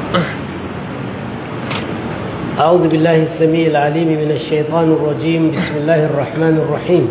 أعوذ بالله السميع العليم من الشيطان الرجيم. بسم الله الرحمن الرحيم.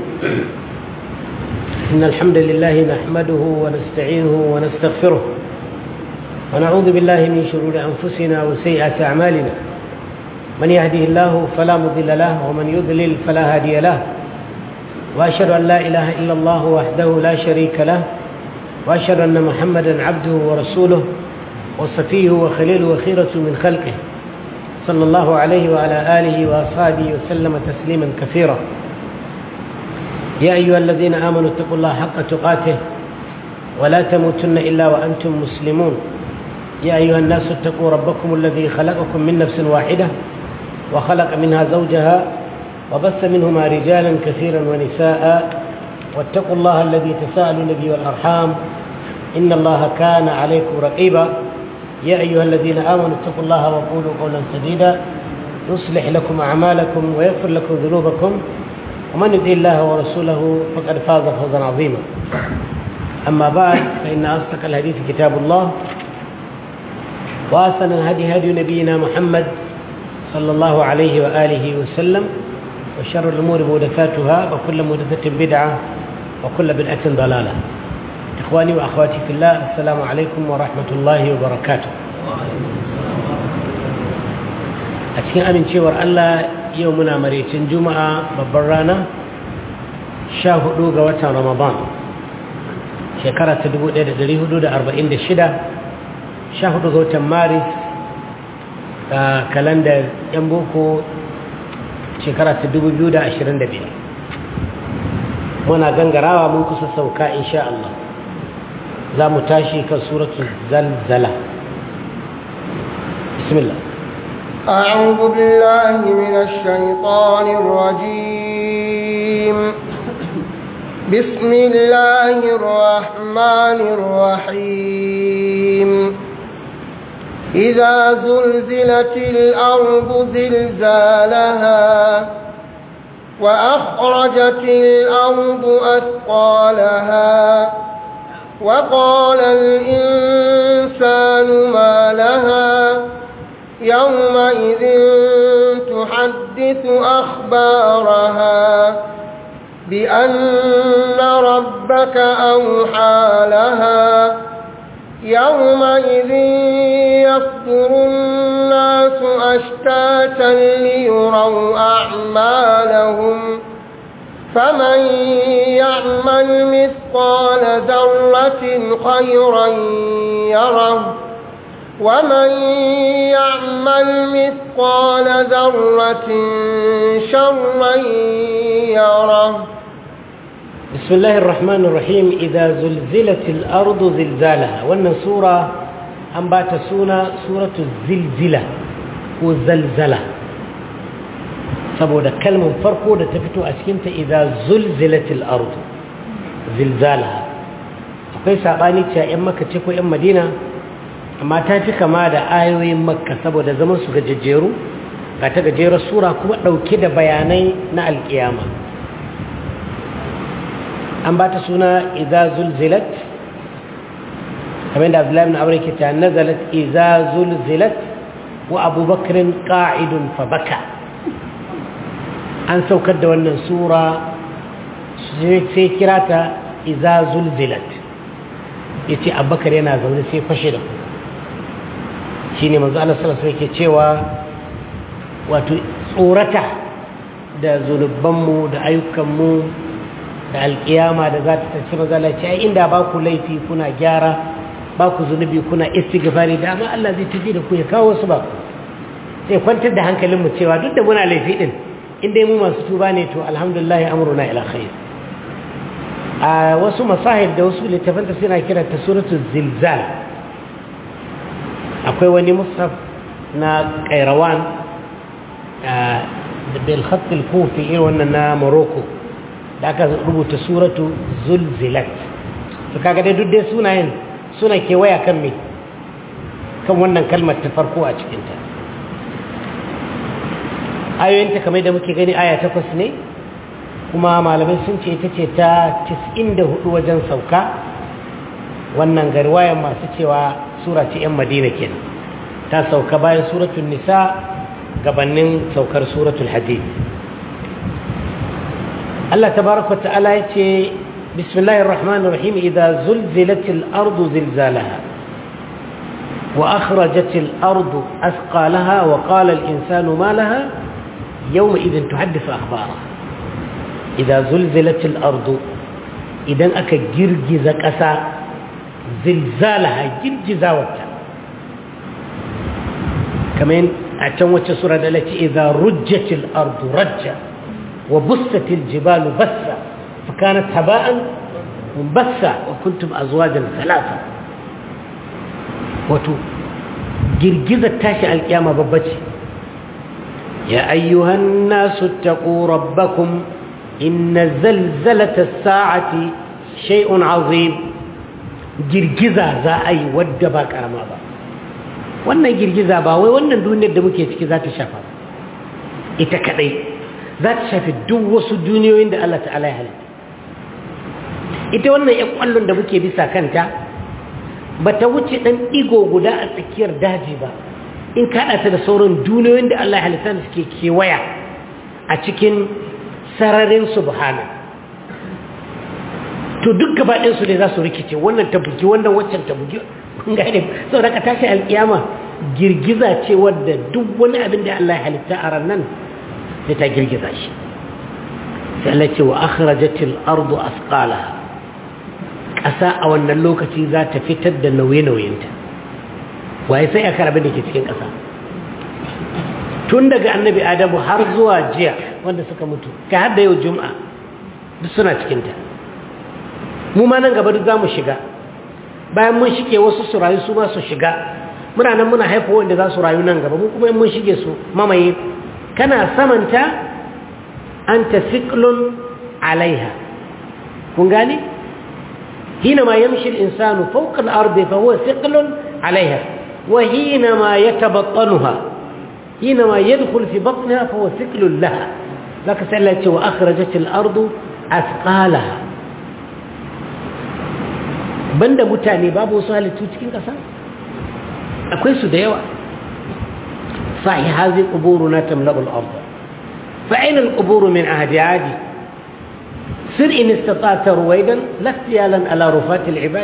إن الحمد لله نحمده ونستعينه ونستغفره ونعوذ بالله من شرور أنفسنا وسيئات أعمالنا. من يهده الله فلا مضل له ومن يضلل فلا هادي له، وأشهد أن لا إله إلا الله وحده لا شريك له، وأشهد أن محمدا عبده ورسوله وصفيه وخليله وخيرة من خلقه، صلى الله عليه وعلى آله وأصحابه وسلم تسليما كثيرا. يا أيها الذين آمنوا اتقوا الله حق تقاته ولا تموتن إلا وأنتم مسلمون. يا أيها الناس اتقوا ربكم الذي خلقكم من نفس واحدة وخلق منها زوجها وبث منهما رجالا كثيرا ونساء، واتقوا الله الذي تساءلون به والأرحام إن الله كان عليكم رقيبا. يا أيها الذين آمنوا اتقوا الله وقولوا قولا سديدا يصلح لكم أعمالكم ويغفر لكم ذنوبكم، ومن يطع الله ورسوله فقد فاز فوزا عظيما. أما بعد، فإن أصدق الحديث كتاب الله، وأحسن الهدي هدي نبينا محمد صلى الله عليه وآله وسلم، وشر الأمور محدثاتها وكل محدثة بدعة وكل بدعة ضلالة. إخواني وأخواتي في الله، السلام عليكم ورحمة الله وبركاته. أتكين أمين شوار الله يومنا مريتين جمعة ببرانا شاهدوا قوة رمضان شكرا تدبو دريه حدود 46 شاهدوا قوة مارس كالندر ينبوكو شكرا تدبو جودة 25 منا غنغراوا من كسا سوكا إن شاء الله. za mu tashi kan suratul zalzala. bismillah. أعوذ بالله من الشيطان الرجيم. بسم الله الرحمن الرحيم. إذا زلزلت الأرض زلزالها وأخرجت الأرض أثقالها وقال الإنسان ما لها يومئذ تحدث أخبارها بأن ربك أوحى لها يومئذ يصدر الناس أشتاتا ليروا أعمالهم فمن يعمل مثقال ذرة خيرا يره ومن يعمل مثقال ذرة شرا يره. بسم الله الرحمن الرحيم. إذا زلزلت الأرض زلزالها. وأن سورة أنبات سورة الزلزلة وزلزلة saboda kalmar farko da ta fito a cikinta idza zulzilatil ardu zilzalaha. akwai sabani cewa yan makka ce ko yan madina, amma ta fi kama da ayoyin makka saboda zaman su gajejjeru ga ta gajerar sura kuma dauke da bayanai na alkiyama. an ba ta suna idza zulzilat kamar da Abdullahi ibn Amr ke ta nazalat idza zulzilat wa Abubakar qa'idun fa baka. an saukar da wannan sura sai kira ta iza zulzilat, ya ce abubakar yana zaune sai fashe da kuka. shi ne manzo Allah sallallahu alaihi wasallam ke cewa wato tsorata da zunubanmu da ayyukanmu da alkiyama da za ta tafi manzo Allah ce ai inda ba ku laifi kuna gyara, ba ku zunubi kuna istighfari, da amma Allah zai tafi da ku ya kawo su ba. sai kwantar da hankalinmu cewa duk da muna laifi din, inda mu masu tuba ne to alhamdulillah amruna ila khair. a wasu masahib da wasu littafan suna kiranta suratul zilzal. akwai wani mushaf na Qairawan da bil khat al kufi irin wannan na Morocco da aka rubuta suratu zulzilat. to kaga dai duk dai sunayen suna kewaya kan me kan wannan kalmar ta farko a cikin ta. ayoyinta kamar da muke gani aya 8 ne, kuma malamai sun ce ita ce ta 94 wajen sauka. wannan garwayan masu cewa sura ce 'yan madina kenan. ta sauka bayan suratul nisa gabanin saukar suratul hadid. Allah tabaraka wa ta'ala yace bismillahir rahmanir rahim idza zulzilatil ardu zilzalaha wa akhrajatil ardu athqalaha wa qala al insanu ma laha yawma idhin tuhaddithu akhbaraha. Idza zulzilatil ardu, idan aka girgiza ƙasa, zilzalaha, girgizawarta, kamar a can wacce sura da lati idza rujjatil ardu rajja wa bussatil jibalu bassa fa kanat haba'an munbassa wa kuntum azwajan thalatha. wato girgizar tashi alkiyama babba ce. ya ayyuhan nasu taqu rabbakum inna zalzalata as-sa'ati shay'un 'azim. girgiza za a yi wadda ba karama ba. wannan girgiza ba wai wannan duniyar da muke ciki za ta shafa ita kadai, za ta shafi duk wasu duniyoyin da Allah ta'ala ya halitta. ita wannan ƴan kwallon da muke bisa kanta ba ta wuce dan digo guda a tsakiyar daji ba in kada ta da sauran duniyoyin da Allah ya halitta da suke kewaya a cikin sararin subhana. to duk gaba ɗayan su ne za su rikice, wannan ta bugi wannan waccan ta bugi gane. saboda ka tashi alkiyama girgiza ce wadda duk wani abin da Allah ya halitta a ranar sai ta girgiza shi. sai Allah ce wa akhrajatil ardu asqalaha. ƙasa a wannan lokaci za ta fitar da nauye-nauyenta. waye sai aka rabu da ke cikin ƙasa tun daga annabi adamu har zuwa jiya wanda suka mutu ka har da yau juma'a duk suna cikinta. mu ma nan gaba duk za mu shiga, bayan mun shige wasu su rayu su ma su shiga. muna nan muna haifa wanda za su rayu nan gaba, mu kuma in mun shige su mamaye. kana samanta anta thiqlun alaiha. kun gane hina ma yamshi al-insanu fawqa al-ardi fa huwa thiqlun alaiha wa hina ma yatabattanuha hina ma yadkhul fi batniha fa huwa thiqlun laha. zaka sallati wa akhrajat al-ardu athqalaha. banda mutane babu wasu halittu cikin ƙasa akwai su da yawa. fahi hazi quburuna tamla'u al-ard fa ayna al-qubur min ahdi adi sir in istata'ta ruwaidan lastiyalan ala rufat al-ibad.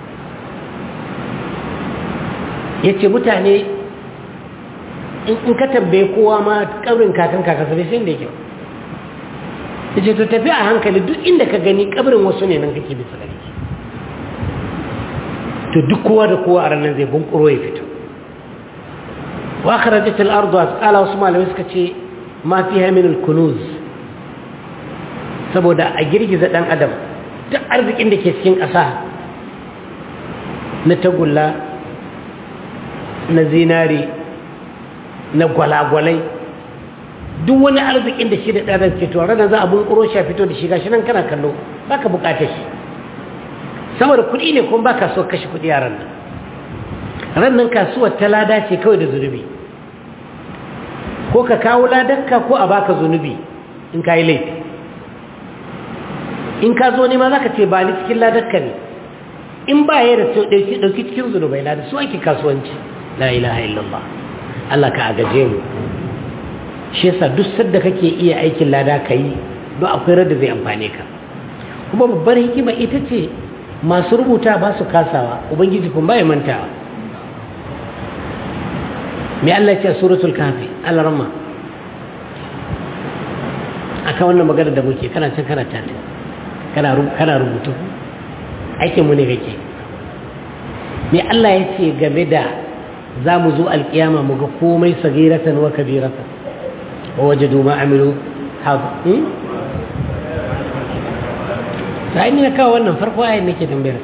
yace mutane in ka tambaye kowa ma kabrin kakan kaka sai da yake. yace to tafi a hankali duk inda ka gani kabrin wasu ne nan kake bisa gari. to duk kowa da kowa a ranar zai bunkuro ya fito. wa akhrajat al-ardu asqala. wasu malamai suka ce ma fiha min al-kunuz, saboda a girgiza dan adam duk arzikin da ke cikin ƙasa na tagulla, na zinari, na gwalagwalai, duk wani arzikin da shi da ɗan ke to ranar za a bunkuro shi a fito da shi gashi nan kana kallo baka bukatar shi saboda kuɗi ne kuma baka so kashe kuɗi a ranar kasuwar ta lada ce kawai da zunubi, ko ka kawo ladarka ko a baka zunubi in ka yi laifi. in ka zo ne ma za ka ce ba ni cikin ladarka ne, in ba ya da ɗauki cikin zunubai lada su ake kasuwanci. la ilaha illallah. Allah ka agaje mu. shi yasa duk sadda kake iya aikin lada ka yi don akwai rada zai amfane ka. kuma babbar hikima ita ce masu rubuta ba su kasawa, ubangiji kun baya mantawa. mai Allah ce suratul kafi al-ramma aka wannan magana da muke kana can karanta ta kana rubutu aikin mu ne kake. mai Allah ya ce game da za mu zo alkiyama mu ga komai sagiratan wa kabiratan wa wajadu ma amilu hadir. sai ni na kawo wannan farko ayin nake tambayar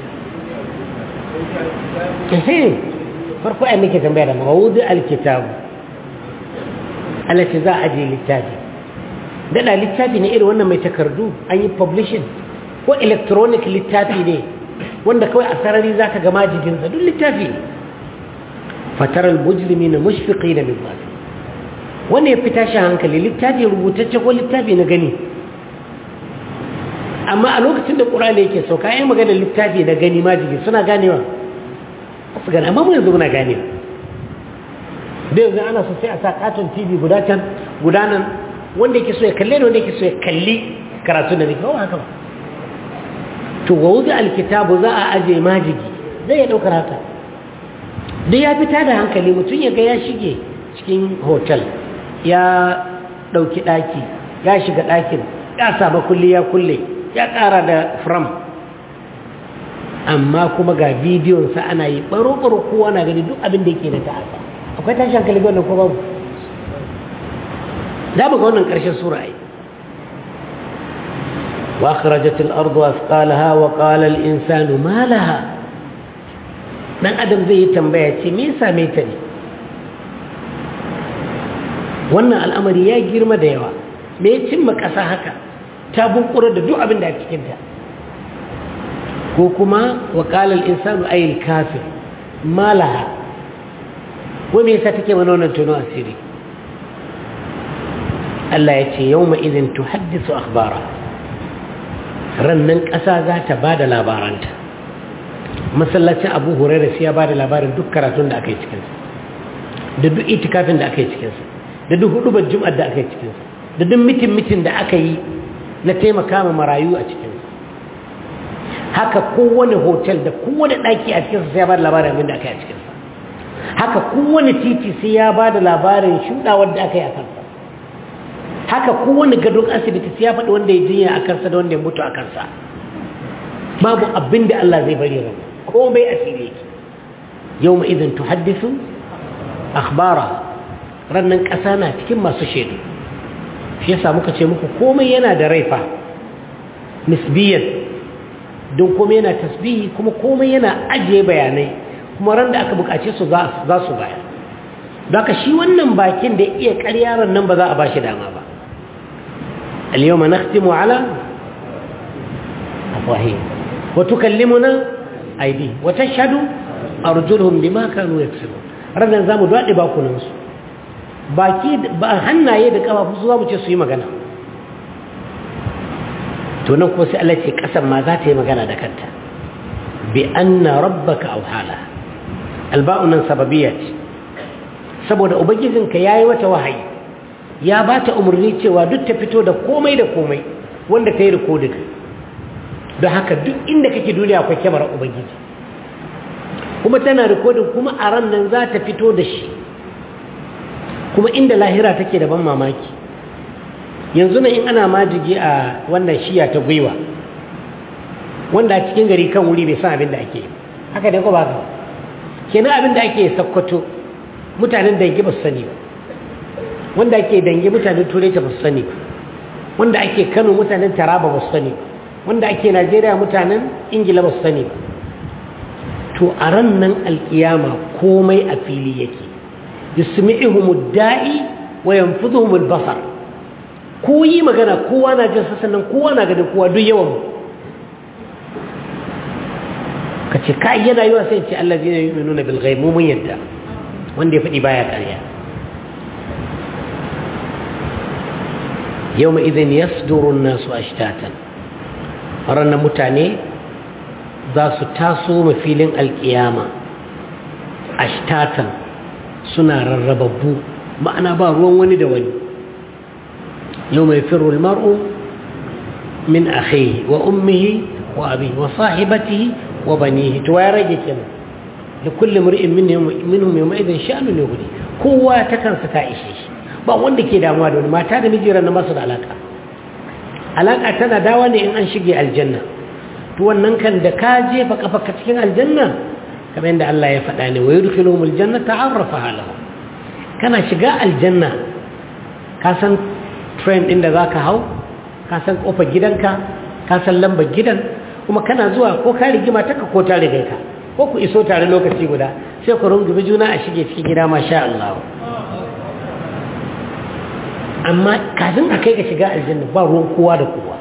ka farko ayin nake tambayar mawudu alkitab alati za a je littafi dada littafi ne irin wannan mai takardu an yi publishing ko electronic littafi ne wanda kawai a sarari zaka ga majijinsa duk littafi ne. fataral mujrimina mushfiqina mimma wanda ya fita shi hankali littafi rubutacce ko littafi na gani. amma a lokacin da ƙur'ani yake sauka yayin maganar littafi da gani majigi suna ganewa su gane, amma mu yanzu muna ganewa da yanzu ana so sai a sa katon tv guda can guda nan wanda yake so ya kalle da wanda yake so ya kalli karatu da nake haka ba to wa wuzi alkitabu za a aje majigi zai ya daukar haka duk ya fita da hankali mutum ya ga ya shige cikin hotel ya dauki daki ya shiga dakin ya saba kulli ya kulle ya kara da from amma kuma ga bidiyon sa ana yi baro-baro kowa na gani duk abin da yake da ta'asa akwai tashi hankali ga wannan ko babu da ba ga wannan karshen sura ai wa akhrajatil ardu athqalaha wa qala al insanu ma laha dan adam zai yi tambaya ce me yasa me ta ne wannan al'amari ya girma da yawa me ya cimma kasa haka ta bunkura da duk abin da a cikin ta ko kuma wa qala al insanu ay al kafir ma laha ko me yasa take mana wannan tuno asiri Allah ya ce yawma idhin tuhaddisu akhbara rannan kasa za ta bada labaranta masallacin Abu Hurairah sai ya bada labarin duk karatun da aka yi cikin sa da duk itikafin da aka yi cikin sa da duk hudubar jum'ar da aka yi cikin sa da duk mitin da aka yi na taimaka ma marayu a cikin sa haka kowane hotel da kowane daki a cikin sa sai ya bada labarin abin da aka yi a cikin sa haka kowane titi sai ya bada labarin shudawar da aka yi a kansa haka kowane gadon asibiti sai ya faɗi wanda ya jinya a kansa da wanda ya mutu a kansa babu abin da Allah zai bari ran komai asiri yake yawma idan tuhaddisu akhbara rannan ƙasa na cikin masu shaidu shi yasa muka ce muku komai yana da raifa nisbiyan don komai yana tasbihi kuma komai yana ajiye bayanai kuma ran da aka buƙace su za su bayar daga shi wannan bakin da iya ƙaryaran nan ba za a ba shi dama ba اليوم نختم على أفواههم وتكلمنا أيديهم وتشهد أرجلهم بما كانوا يكسبون ربنا نزام دعاء باكونا مسو باكيد هنا يدك أبا فصوصا مجسوي مغانا تونكو سألتك أسم ما ذاتي مغانا دكت بأن ربك أو حالا الباء سببية saboda ubangijinka yayi wata wahayi ya bata umarni cewa duk ta fito da komai wanda ta yi recording don haka duk inda kake duniya akwai kyamar ubangiji kuma tana recording kuma a ran nan za ta fito da shi kuma inda lahira take da ban mamaki yanzu nan in ana majigi a wannan shiya ta gwiwa wanda a cikin gari kan wuri bai san abin da ake haka dai ko ba ka kenan abin da ake sakkwato mutanen dangi ba su sani ba wanda ake dangi mutanen turai ta ba su sani ba wanda ake kano mutanen taraba ba su sani ba wanda ake najeriya mutanen ingila ba su sani ba to a ran nan alkiyama komai a fili yake yusmi'uhumud da'i wa yanfudhuhumul basar ko yi magana kowa na jin sannan kowa na ganin kowa duk yawan kace kai yana yiwa sai ce allazina yu'minuna bil ghaib mun yadda wanda ya faɗi baya ƙarya yau mai idan ya sudurun nasu ashtatan ranar mutane za su taso mafilin alƙiyama ashtatan suna rarrababbu ma'ana ba ruwan wani da wani yau mai firul mar'u min akhihi wa ummihi wa abihi wa sahibatihi wa banihi to ya rage kenan لكل امرئ منهم يومئذ شأن يغني kowa ta kansa ta ishe shi ba wanda ke damuwa da wani mata da miji ran masu da alaka tana dawa ne in an shige aljanna to wannan kan da ka jefa kafarka cikin aljanna kamar yadda Allah ya faɗa ne wa yudkhiluhumul jannata arrafaha lahum kana shiga aljanna ka san train din da zaka hau ka san kofar gidanka ka san lambar gidan kuma kana zuwa ko ka rigima taka ko ta riga ka ko ku iso tare lokaci guda sai ku rungume juna a shige cikin gida masha Allah amma kafin a kai ga shiga aljanna ba ruwan kowa da kowa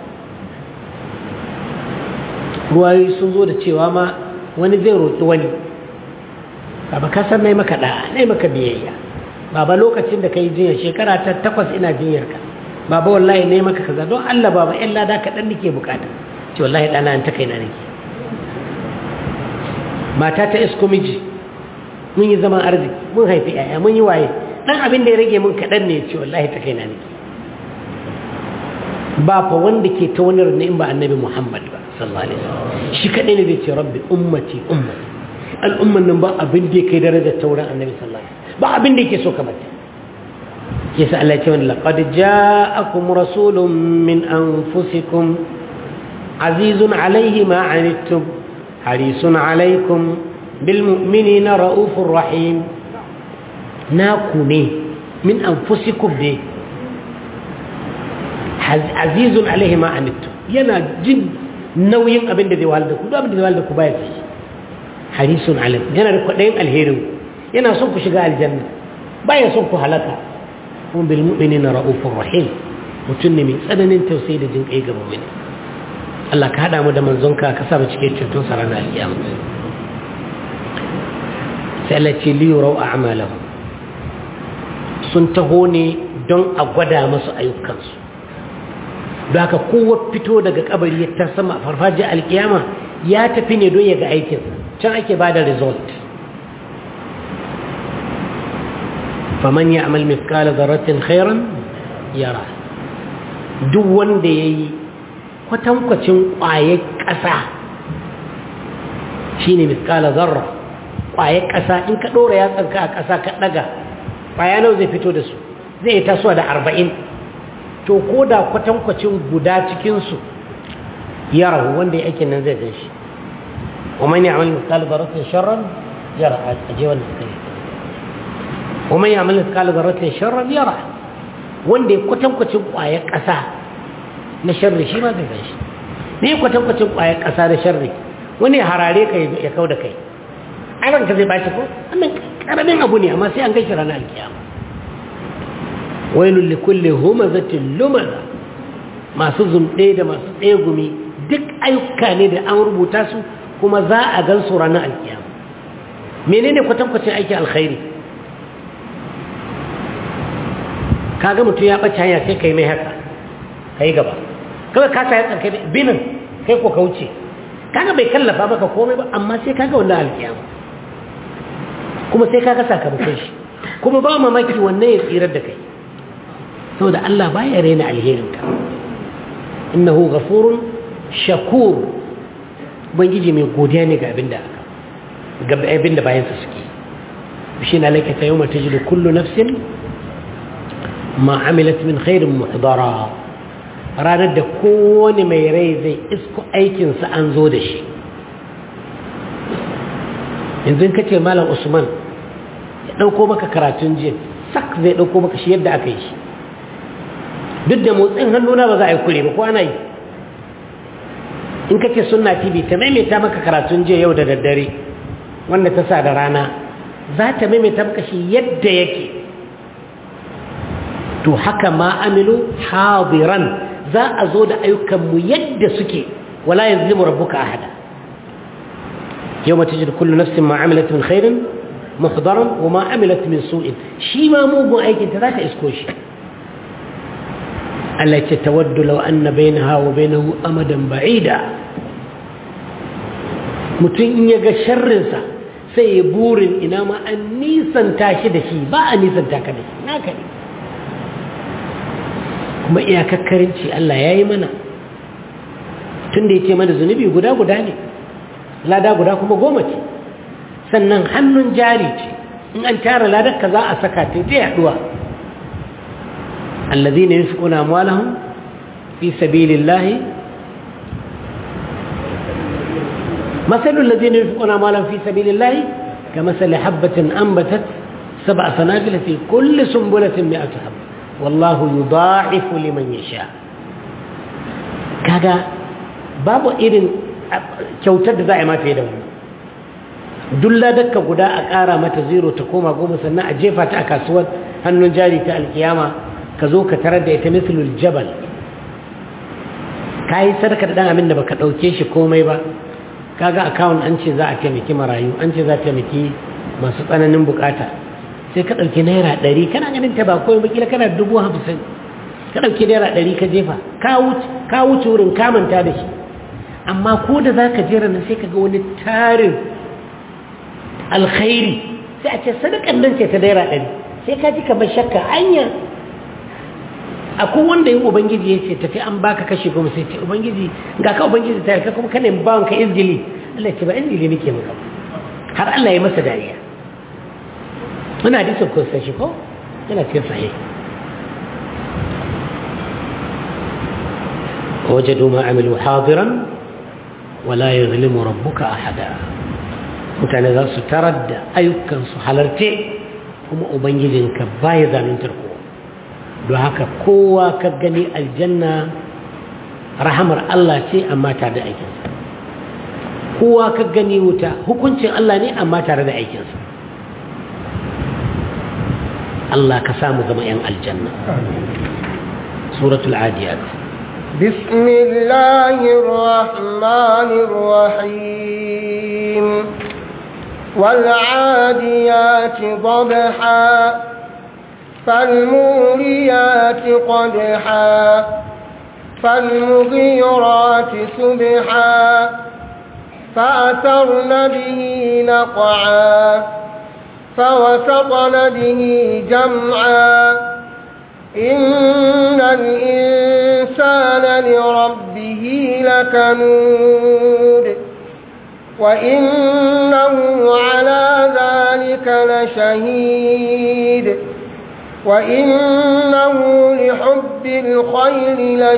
ruwayoyi sun zo da cewa ma wani zai roƙi wani baba ka san nai maka da'a nai maka biyayya baba lokacin da kai jinya shekara ta 8 ina jinyarka baba wallahi nai maka kaza don Allah baba ƴan lada kaɗan nake bukata ce wallahi ɗana an ta kaina nake mata ta isko miji mun yi zaman arziki mun haifi yaya mun yi waye dan abin da ya rage mun kaɗan ne ce wallahi ta kaina ne ba fa wanda ke ta wani rana in ba annabi Muhammad ba sallallahu alaihi wasallam shi kaɗai ne zai ce rabbi ummati ummati al'umman nan ba abin da ya kai darajar tauran annabi sallallahu alaihi wasallam ba abin da yake so ka bata yasa Allah ya ce wani laqad ja'akum rasulun min anfusikum azizun alaihi ma anittum harisun alaikum bil mu'minina raufur rahim naku ne min anfusikum ne azizun alaihi ma anittum yana jin nauyin abin da zai wahala da ku duk abin da zai wahala da ku baya ci harisun alaikum yana da kwaɗayin alherin yana son ku shiga aljanna baya son ku halaka kuma bil mu'minina raufur rahim mutum ne mai tsananin tausayi da jin kai ga mu'mini Allah ka hada mu da manzonka ka sa mu cike ceton sa ranar alkiyama sai Allah ce li yurau a'malahum sun taho ne don a gwada masu ayyukansu da haka kowa fito daga kabari ya ta sama farfajiyar alkiyama ya tafi ne don ya ga aikinsa can ake ba da result faman ya amal mithqala dharratin khairan yara duk wanda yayi kwatankwacin ƙwayar ƙasa shine mithqala dharra ƙwayar ƙasa in ka ɗora yatsanka a ƙasa ka ɗaga ƙwaya nawa zai fito da su zai yi tasowa da 40 to ko da kwatankwacin guda cikinsu ya rahu wanda ya aikin nan zai gan shi ومن يعمل مثقال ذرة شرا يرى أجيب النسخة ومن يعمل مثقال ذرة شرا يرى wanda ya kwatankwacin ƙwayar ƙasa na sharri shi ma zai gan shi ne kwatankwacin ƙwayar ƙasa na sharri wani ya harare ka ya kau da kai aran ka zai bashi ko wannan ƙaramin abu ne amma sai an gaishe ranar alkiyama wailul likulli humazatin lumaza masu zumɗe da masu tsegumi duk ayyuka ne da an rubuta su kuma za a gan su ranar alkiyama menene kwatankwacin aikin alkhairi kaga mutum ya ɓace hanya sai kai mai haka kai gaba kawai ka sa ya tsarkai binin kai ko ka wuce kaga bai kallafa maka komai ba amma sai kaga wannan alkiyama kuma sai kaga sakamakon shi kuma ba mamaki wannan ya tsirar da kai saboda Allah baya raina alherinka innahu ghafurun shakur ubangiji mai godiya ne ga abinda bayansa suke shi na laikata yau mata jiru kullu nafsin ma amilat min khairin muhdara ranar da kowane mai rai zai isko aikinsa an zo da shi yanzu ka ce malam usman ya ɗauko maka karatun jiya sak zai ɗauko maka shi yadda aka yi shi duk da motsin hannuna ba za a yi kure ba ko ana yi in ka ce sunna tv ta maimaita maka karatun jiya yau da daddare wanda ta sa da rana za ta maimaita maka shi yadda yake to haka ma amilu hadiran za a zo da ayyukanmu yadda suke wala yazlimu rabbuka ahada yawma tajidu kullu nafsin ma amilat min khairin muhdaran wa ma amilat min su'in shi ma mugun aikin ta za ta isko shi التي تود لو أن بينها وبينه أمدا بعيدا متين يجا شرنسا سيبور إنما النيسان تاشدشي با النيسان تاكدشي ناكدي كما إياكا كرنشي الله يايمنا تندي تيمان الزنبي قدا ne lada guda kuma goma ce sannan hannun jari ce in an tara ladar ka za a saka ta yaduwa الذين ينفقون أموالهم في سبيل الله مثل الذين ينفقون أموالهم في سبيل الله كمثل حبة أنبتت 7 سنابل في كل سنبلة 100 حبة والله يضاعف لمن يشاء كذا باب إذن kyautar da za a yi mafi da wani dulla dakka guda a ƙara mata zero ta koma 10 sannan a jefa ta a kasuwar hannun jari ta alkiyama ka zo ka tarar da ita mislul jabal ka yi sadaka da ɗan abin da baka ɗauke shi komai ba kaga akawun an ce za a taimaki marayu an ce za a taimaki masu tsananin bukata sai ka ɗauki naira 100 kana ganin ta ba komai bakila kana 50,000 ka ɗauki naira 100 ka jefa ka wuce wurin kamanta da shi amma ko da za ka jera nan sai ka ga wani tarin alkhairi sai a ce sadakar nan ce ta naira 100 sai ka ji kamar shakka anya akwai wanda yin ubangiji ya ce tafi an baka kashe goma sai ce ubangiji ga ka ubangiji ta ka kuma kana yin bawan ka izgili Allah ce ba izgili nake maka har Allah ya masa dariya muna hadisin ko sai shi ko yana cikin sahih wajadu ma amilu hadiran wala yuzlimu rabbuka ahada mutane za su tarar da ayyukan su halarce kuma ubangijinka baya zaluntar kowa don haka kowa ka gani aljanna rahamar Allah ce amma tare da aikinsa kowa ka gani wuta hukuncin Allah ne amma tare da aikinsa Allah ka samu zama 'yan aljanna suratul adiyat bismillahir rahmanir rahim wal adiyati dhabha فالموريات قدحا فالمغيرات سبحا فأثرن به نقعا فوسطن به جمعا إن الإنسان لربه لكنود وإنه على ذلك لشهيد وإنه لحب الخير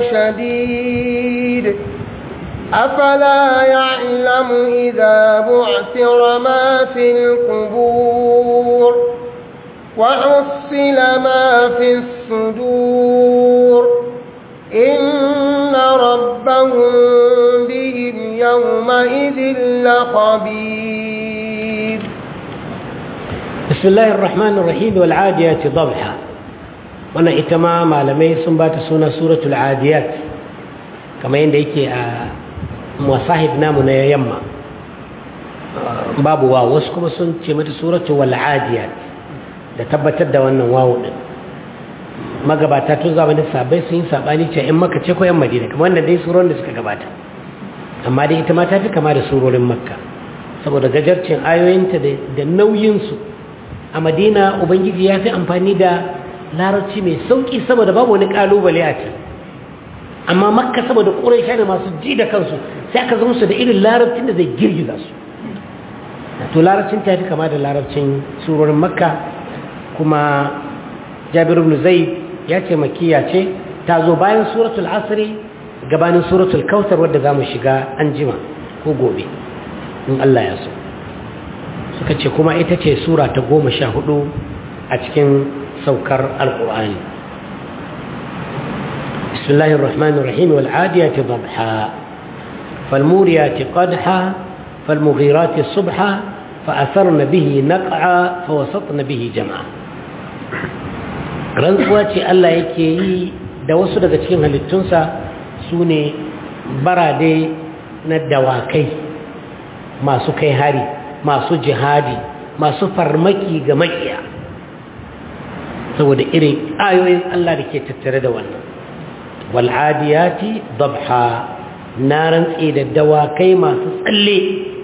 لشديد أفلا يعلم إذا بعثر ما في القبور وحصل ما في الصدور إن ربهم بهم يومئذ لخبير بسم الله الرحمن الرحيم والعاديات ضبحا وانا اتمام malamai sun bata suna suratul adiyat kamar yadda yake a musahib namu na yamma babu wawu wasu kuma sun ce mata suratul wal adiyat da tabbatar da wannan wawu din magabata tun zamanin sabai sun yi sabani ce in makka ce ko yan madina kamar wannan dai surorin da suka gabata amma dai ita ma ta fi kama da surorin makka saboda gajarcin ayoyinta da nauyinsu a madina ubangiji ya fi amfani da larabci mai sauki saboda babu wani kalubale a ce amma makka saboda ƙuraisha da masu ji da kansu sai aka zama su da irin larabcin da zai girgiza su to larabcin ta fi kama da larabcin surorin makka kuma jabir ibn zaid ya ce makiya ce ta zo bayan suratul asri gabanin suratul kautsar wadda za mu shiga an jima ko gobe in Allah ya so suka ce kuma ita ce sura ta 14 a cikin saukar alƙur'ani bismillahir rahmanir rahim wal adiyati dhabha fal muriyati qadha fal mughirati subha fa atharna bihi naq'a fa wasatna bihi jam'a rantsuwa ce Allah yake yi da wasu daga cikin halittunsa sune barade na dawakai masu kai hari masu jihadi masu farmaki ga makiya saboda irin ayoyin Allah da ke tattare da wannan wal'adiyati dabha na rantse da dawakai masu tsalle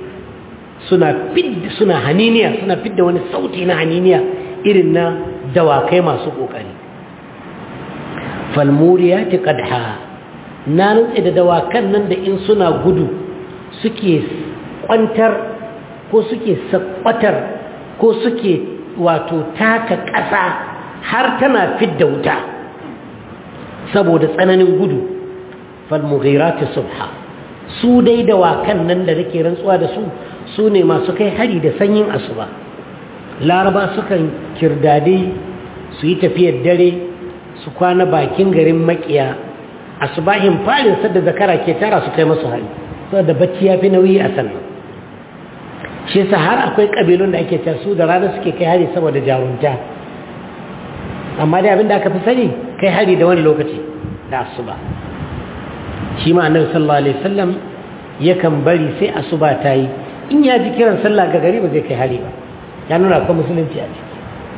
suna haniniya suna fidda wani sauti na haniniya irin na dawakai masu kokari falmuriyati qadha na rantse da dawakan nan da in suna gudu suke kwantar ko suke sakwatar ko suke wato taka ƙasa har tana fidda wuta saboda tsananin gudu falmughirati subha su dai dawakan nan da nake rantsuwa da su su ne masu kai hari da sanyin asuba laraba sukan kirdade su yi tafiyar dare su kwana bakin garin makiya asubahin farin sadda zakara ke tara su kai masu hari saboda bacci ya fi nauyi a sannan shi yasa har akwai kabilun da ake cewa su da rana suke kai hari saboda jarunta amma dai abinda aka fi sani kai hari da wani lokaci da asuba shi ma annabi sallallahu alaihi wasallam yakan bari sai asuba ta yi in ya ji kiran sallah ga gari ba zai kai hari ba ya nuna akwai musulunci a ciki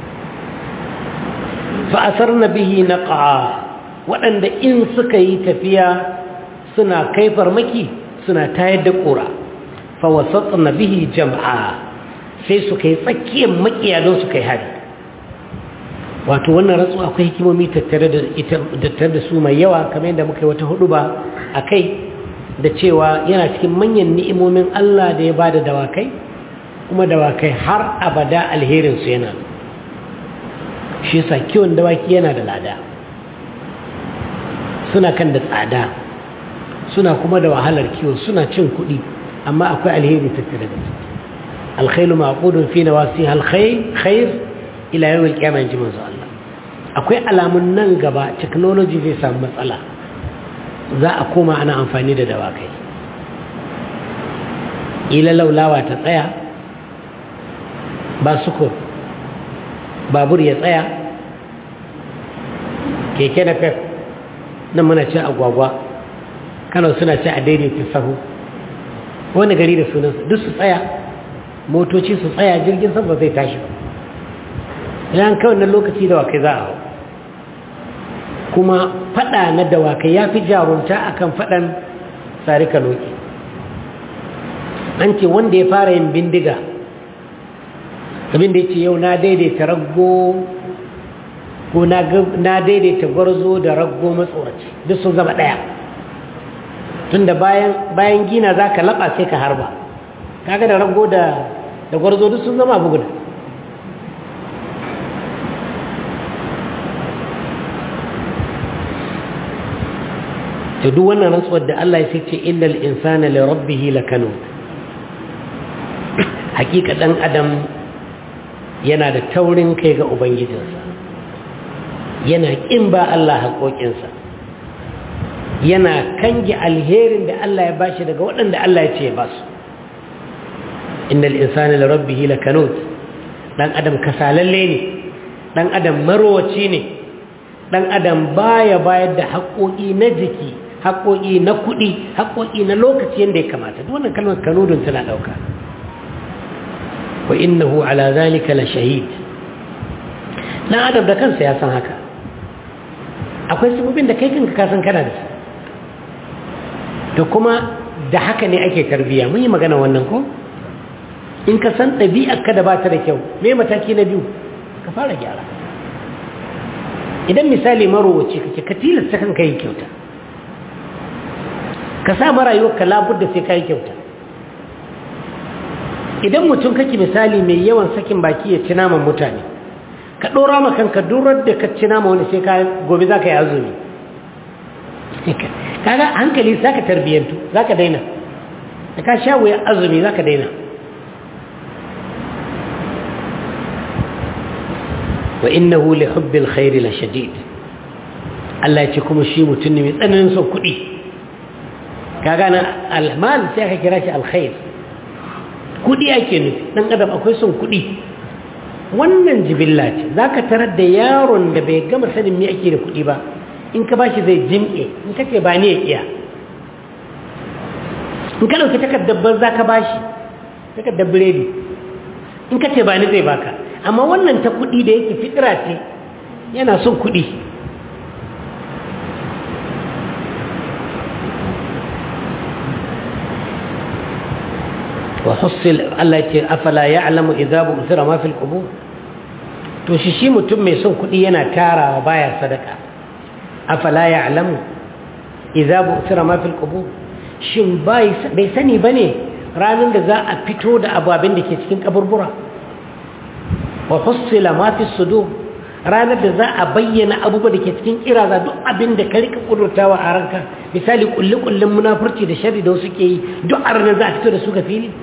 fa asarna bihi naqa waɗanda in suka yi tafiya suna kai farmaki suna tayar da ƙura fa wasatna bihi jam'a sai su kai tsakiyar makiya don su kai hari. Wato wannan rantsuwa akwai hikimomi tattare da su mai yawa, kamar yadda muka yi wata huduba a kai, da cewa yana cikin manyan ni'imomin Allah da ya bada dawakai, kuma dawakai har abada alherinsu yana. Shi yasa kiwon dawaki yana da lada, suna kan da tsada, suna kuma da wahalar kiwo, suna cin kuɗi, amma akwai alheri tattare da su. Alkhairu ma'qudun fi nawasiha alkhair ila yawm alqiyamah, inji manzo Allah. Akwai alamun nan gaba technology zai samu matsala, za a koma ana amfani da dawakai. Ila laulawa ta tsaya, ba sukur, babur ya tsaya, keke na fef, nan muna ci agwagwa, Kano suna ci a daidaita sahu, wani gari da sunansa duk su tsaya, motoci su tsaya, jirgin sama zai tashi. Idan kawai na lokaci dawakai za a hau, kuma fada na dawakai ya fi jarunta akan fadan sarika loki. An ce wanda ya fara yin bindiga, abin da ya ce yau na daidaita raggo ko na daidaita gwarzo da raggo matsoraci, duk sun zama ɗaya. Tunda bayan gina za ka laɓa sai ka harba, kaga da raggo da gwarzo duk sun zama buguda. Da duk wannan rantsuwar da Allah ya ce innal insana li rabbih lakanud, hakika dan adam yana da taurin kai ga ubangijinsa, yana kin ba Allah haƙoƙinsa, yana kange alherin da Allah ya bashi daga waɗanda Allah ya ce ya basu. Innal insana li rabbih lakanud, dan adam kasalalle ne, dan adam marwaci ne, dan adam baya bayar da haƙoƙi na jiki, haƙoƙi na kuɗi, haƙoƙi na lokaci yadda ya kamata. Duk wannan kalmar kanudun tana ɗauka. Wa innahu ala zalika la shahid. Dan adam da kansa ya san haka. Akwai sabobin da kai kanka ka san kana da su. To kuma da haka ne ake tarbiyya. Mun yi magana wannan ko? In ka san ɗabi'arka da ba ta da kyau, me mataki na biyu? Ka fara gyara. Idan misali marowaci kake, ka tilasta kanka yin kyauta. Ka sa marayuwarka labudda sai ka yi kyauta. Idan mutum kake misali mai yawan sakin baki ya ci naman mutane, ka ɗora ma kanka durar da ka ci nama wani sai ka gobe za ka yi azumi. Kaga hankali za ka tarbiyyantu, za ka daina. Da ka sha wuya azumi za ka daina. Wa innahu li hubbil khairi la shadid. Allah ya ce kuma shi mutum ne mai tsananin son kuɗi. Kaga na almal sai aka kira shi alkhair. Kuɗi ake nufi, dan adam akwai son kuɗi. Wannan jibilla ce, zaka tarar da yaron da bai gama sanin me ake da kuɗi ba, in ka bashi zai jimke, in ka ce ba ni ya kiya. In ka dauki takardar banza ka bashi, takardar biredi, in ka ce ba ni zai baka. Amma wannan ta kuɗi da yake fitira ce, yana son kuɗi. وحصل الله أفلا يعلم إذا بؤثر ما في القبور. to shi mutum mai son kuɗi yana tarawa baya sadaka. Afala ya'lamu idza bu'thira ma fil qubur, shin bai sani bane ranar da za a fito da ababin da ke cikin kaburbura. Wa hussila ma fi sudur, ranar da za a bayyana abubuwa da ke cikin kiraza, duk abin da ka rika kudurtawa a ranka, misali kullun munafurci da sharri da wasu ke yi, duk a ranar za a fito da su ga fili.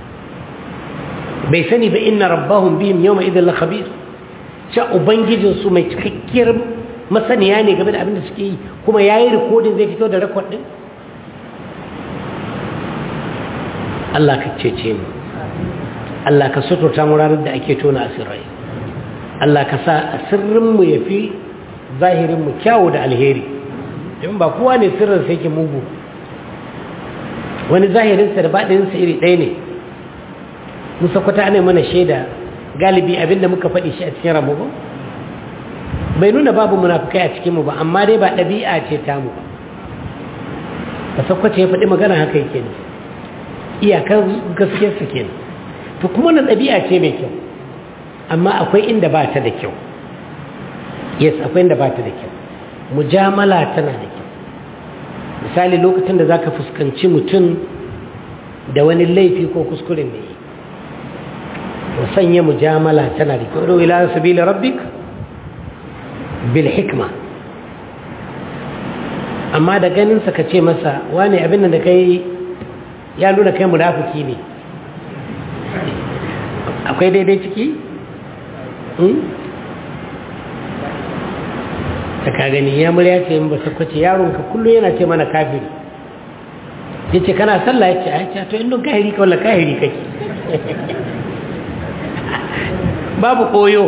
Bai sani ba inna rabbahum bihim yawma idhil khabir, sha ubangijinsu mai cikakkiyar masaniya ne game da abin da suke yi, kuma yayi rikodin zai fito da rekod din. Allah ka cece mu, Allah ka suturta mu ranar da ake tona asirai, Allah ka sa sirrin mu yafi zahirin mu kyawu da alheri. Domin ba kowa ne sirrin sai ke mugu, wani zahirin sa da baɗin sa iri ɗaya ne. Musa kwata ana mana shaida galibi abinda muka faɗi shi a cikin ramu ba bai nuna babu munafukai a cikinmu ba, amma dai ba ɗabi'a ce tamu ba. Ba sakwace ya faɗi magana haka yake ne, iyakar gaskiyarsa kenan. to kuma na ɗabi'a ce mai kyau amma akwai inda ba ta da kyau. Yes, akwai inda ba ta da kyau. Mujamala tana da kyau. Misali lokacin da za ka fuskanci mutum da wani laifi ko kuskuren da yi, to sanya mujamala tana da kyau. Ila sabili rabbik bil hikma. Amma da ganinsa ka ce masa wane abin da kai ya nuna kai munafiki ne, akwai daidai ciki? ta ka gani ya murya ce yin ba sakwace yaronka kullum yana ce mana kafiri, ya ce kana sallah ya ce a ce to inda kahiri ka wala kahiri kake. Babu koyo.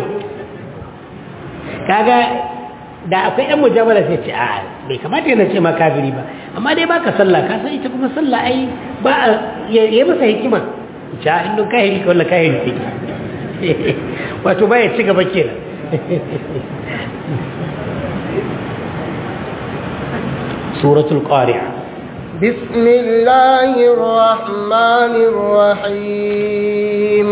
Kaga da akwai ɗan mujamala sai ce a bai kamata yana ce ma kafiri ba, amma dai baka sallah ka san ita kuma sallah ai ba ya masa hikima ce a inda kahiri ka wala kahiri kake. Wato ba ya ci gaba kenan. سورة القارعة. بسم الله الرحمن الرحيم.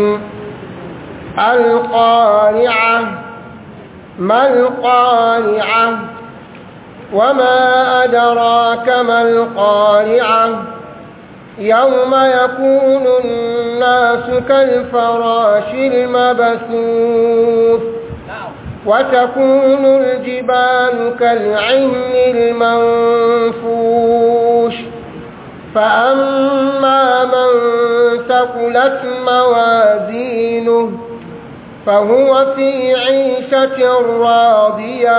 القارعة ما القارعة وما أدراك ما القارعة يوم يكون الناس كالفراش المبثوث وتكون الجبال كالعهن المنفوش فأما من ثقلت موازينه فهو في عيشة راضية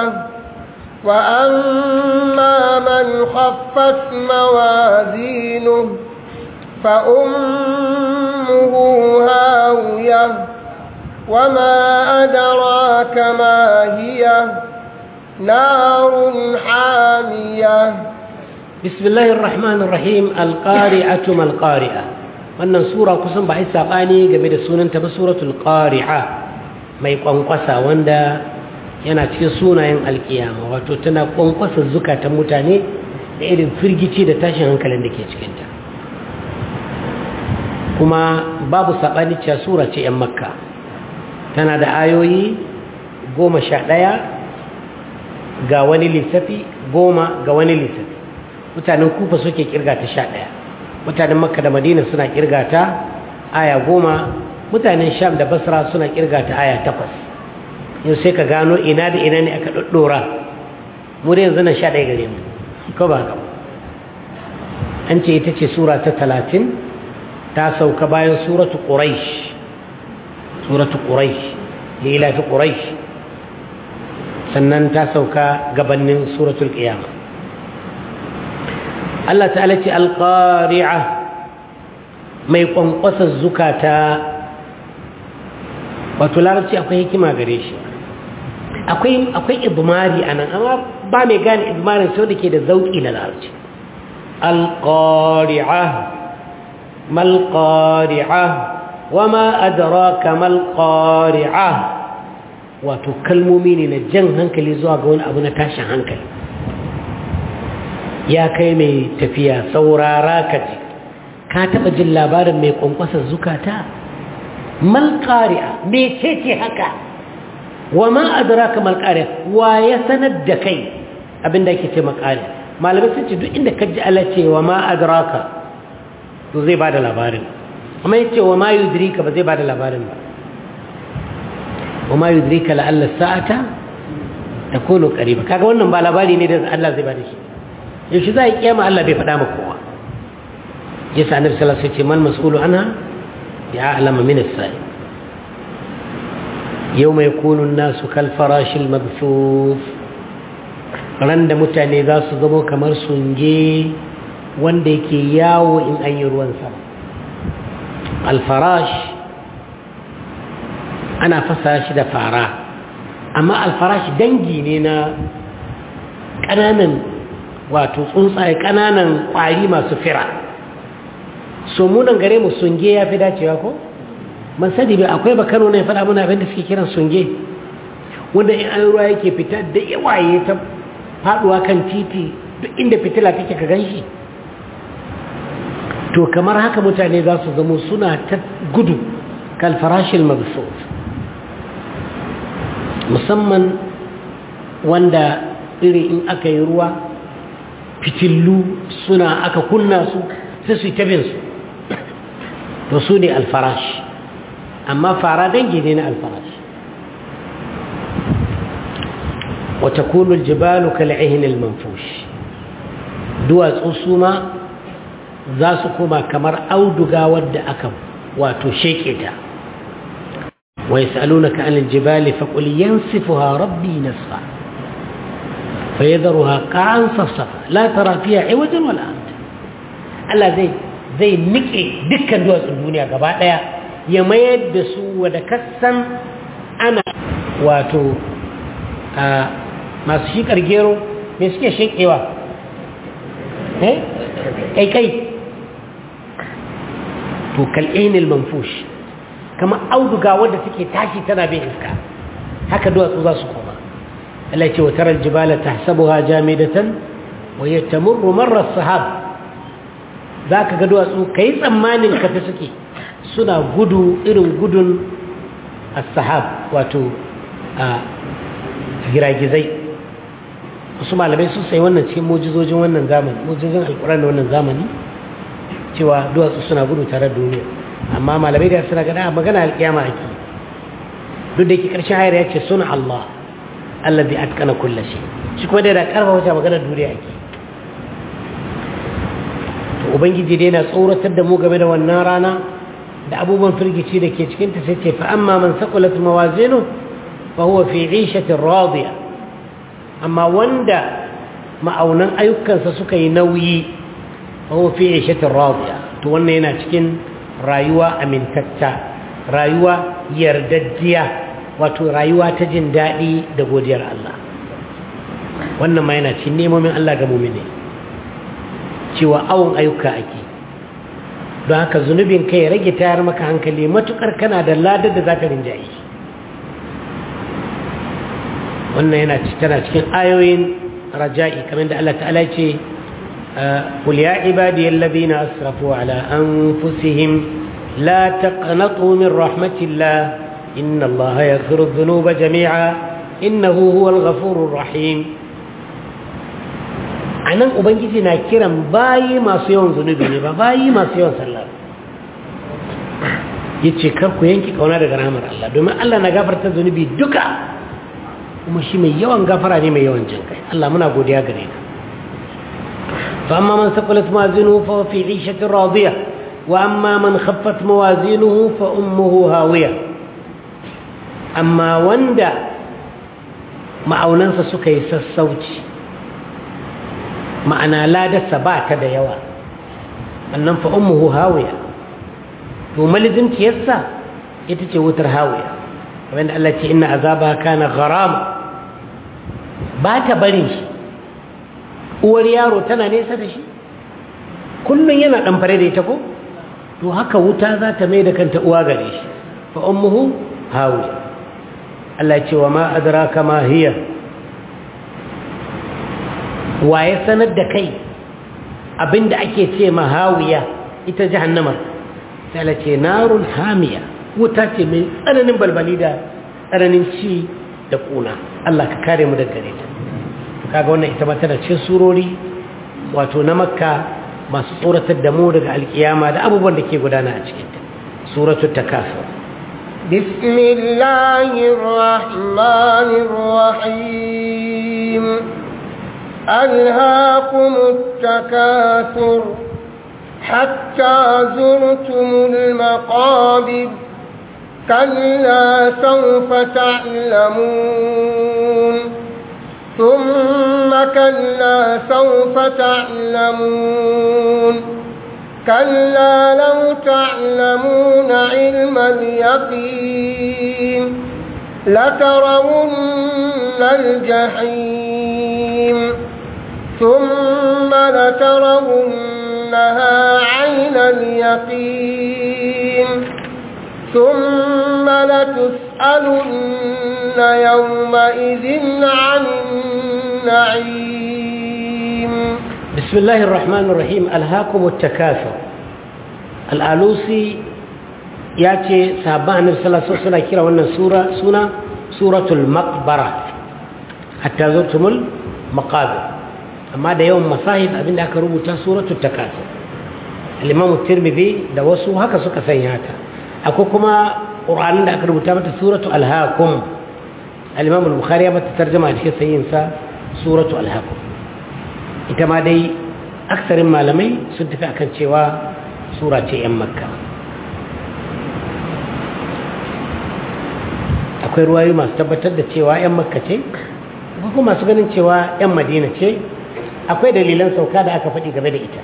وأما من خفت موازينه فأمه هاوية وما أدراك ما هي نار حامية. بسم الله الرحمن الرحيم. القارعة ما القارعة. wannan sura kusan ba ai sabani game da sunanta ba, suratul qari'a, mai kwankwasa, wanda yana cikin sunayen alkiyama, wato tana kwankwasa zukatan mutane da irin firgici da tashin hankalin da ke cikinta. Kuma babu sabani cewa sura ce 'yan Makka, tana da ayoyi 11 ga wani lissafi, 10 ga wani lissafi. Mutanen Kufa suke kirga ta 11, mutanen Makka da Madina suna kirga ta aya 10, mutanen Sham da Basra suna kirga ta aya 8. Yau sai ka gano ina da ina ne aka daddora. Mu da yanzu nan 11 gare mu, ko ba haka? An ce ita ce sura ta 30, ta sauka bayan suratu Quraish. Suratu Quraish, lila fi Quraish, sannan ta sauka gabanin suratul Qiyamah. Allah ta'ala ce alqari'a, mai kwankwasar zukata. Wato larabci akwai hikima gare shi, akwai idmari anan, amma ba mai gane idmarin sau da ke da zauki na larabci. Alqari'a mal qari'a wama adraka mal qari'a. Wato kalmomi ne na jan hankali zuwa ga wani abu na tashin hankali. Ya kai mai tafiya, saurara ka ji, ka taba jin labarin mai kwankwasar zukata? Mal qari'a, me ce haka? Wama adraka mal qari'a, wa ya sanar da kai abinda ake ce maqari'a? Malamai sun ce duk inda ka ji Allah ce wama adraka, to zai bada labarin. Amma yace wama yudrika, ba zai bada labarin ba. wama yudrika la'alla sa'ata takunu qariba. Kaga wannan ba labari ne da Allah zai bada shi. Yaushe za a yi kiyama Allah bai faɗa maka kowa. Yasa Annabi sallallahu alaihi wasallam ya ce mal mas'ulu anha ya'lamu min as-sa'il. Yawma yakunu an-nasu kal farashil mabthuf. Ran da mutane za su zama kamar sunge wanda yake yawo in an yi ruwan sama. Al-farash ana fasa shi da fara, amma al-farash dangi ne na ƙananan, wato tsuntsaye, ƙananan ƙwari masu fira. So munan gare mu sunge ya fi dacewa ko? Man sani bai akwai bakano ne faɗa muna abin da suke kiran sunge, wanda in an ruwa yake fita da yawaye ta faɗuwa kan titi, duk inda fitila take ka gan shi. To kamar haka mutane za su zama suna ta gudu كالفراش المبثوث musamman wanda iri in aka yi ruwa fitillu suna aka kunna su sai su yi tabinsu to su ne alfarash amma fara dangi ne na alfarash wata kunul jibalu kal'ihin manfush duwatsu su ma za su koma kamar auduga wadda aka wato sheke ta ويسألونك عن الجبال فقل ينسفها ربي نسفا فيذرها قاعا صفصفا لا ترى فيها عوجا ولا أمتا ألا زي نكي دكا دوس الدنيا قبعد يميد بسو ودكسا أنا واتو ما سيك أرجيرو مسكي شيك إيوا أي كي تو كالعين المنفوش kama auduga wadda take tashi tana bin iska haka duwatsu za su koma Allah ce wa taral jibala tahsabuha jamidatan wa yatamurru marra as-sahab zaka ga duwatsu kai tsammanin ka ta suke suna gudu irin gudun as-sahab wato giragizai wasu malamai sun sai wannan cikin mu'jizojin wannan zamani mu'jizojin alquran da wannan zamani cewa duwatsu suna gudu tare da duniya amma malamai da suna gada magana alƙiyama ake duk da yake ƙarshen ayar ya ce suna Allah allazi atqana kulli shay shi kuma da karfa wata magana duniya ake to ubangiji dai yana tsoratar da mu game da wannan rana da abubuwan firgici da ke cikin ta sai ce fa amma man saqulat mawazinu fa huwa fi 'ishatin radiya amma wanda ma'aunan ayyukansa suka yi nauyi fa huwa fi 'ishatin radiya to wannan yana cikin rayuwa amintatta rayuwa yardajjiya wato rayuwa ta jin daɗi da godiyar Allah wannan ma yana cikin nemomin Allah ga mu'mini cewa awon ayyuka ake don haka zunubin kai ya rage tayar maka hankali matukar kana da ladar da zaka rinjaye wannan yana tana cikin ayoyin raja'i kamar da Allah ta'ala ya ce قل يا عبادي الذين أسرفوا على أنفسهم لا تقنطوا من رحمة الله إن الله يغفر الذنوب جميعا إنه هو الغفور الرحيم anan ubangiji na kiran bayi masu yawan zunubi ne ba bayi masu yawan sallah yace kar ku yanki kauna daga rahmar Allah domin Allah na gafarta zunubi duka kuma shi mai yawan gafara ne mai yawan jinkai Allah muna godiya gare ka فأما من ثقلت موازينه فهو في عيشة راضية وأما من خفت موازينه فأمه هاوية أما وندى ma'aunansa suka yi sassauci ma'ana ladarsa ba ta da yawa annan fa ummuhu hawiya to malizimciyarsa ita ce wutar hawiya kamar da Allah ce inna azaba kana gharama ba ta barin shi uwar yaro tana nesa da shi kullum yana dan fare da ita ko to haka wuta za ta mai da kanta uwa gare shi fa ummuhu hawiya Allah ce wa ma adraka ma hiya waye sanar da kai abinda ake ce ma hawiya ita jahannama sai Allah ce narun hamiya wuta ce mai tsananin balbali da tsananin ci da kuna Allah ka kare mu daga gare ta kaga wannan ita ma tana cikin surori wato na makka masu tsoratar da mu daga alkiyama da abubuwan da ke gudana a cikin ta suratul takasur bismillahir rahmanir rahim alhaakumut takasur hatta zurtumul maqabir kalla sawfa ta'lamun ثم كلا سوف تعلمون كلا لو تعلمون علم اليقين لترون الجحيم ثم لترونها عين اليقين ثم لتسألن يومئذ عن النعيم بسم الله الرحمن الرحيم ألهاكم التكاثر الآلوسي ya ce sahabban annabi sallallahu alaihi wasallam kira wannan suna suratul maqbara hatta zurtumul maqabir, amma da yawan masahib abinda aka rubuta suratul takasur. al-imam at-tirmidhi da wasu haka suka sanya ta. akwai kuma qur'anin da aka rubuta mata suratul alhaakum, al-imam al-bukhari ya mata tarjuma cikin sahihinsa suratul alhaakum. ita ma dai aksarin malamai sun tafi akan cewa sura ce yan makka. akwai ruwayoyi masu tabbatar da cewa yan makka ce, akwai kuma masu ganin cewa yan madina ce. akwai dalilan sauka da aka faɗi game da ita.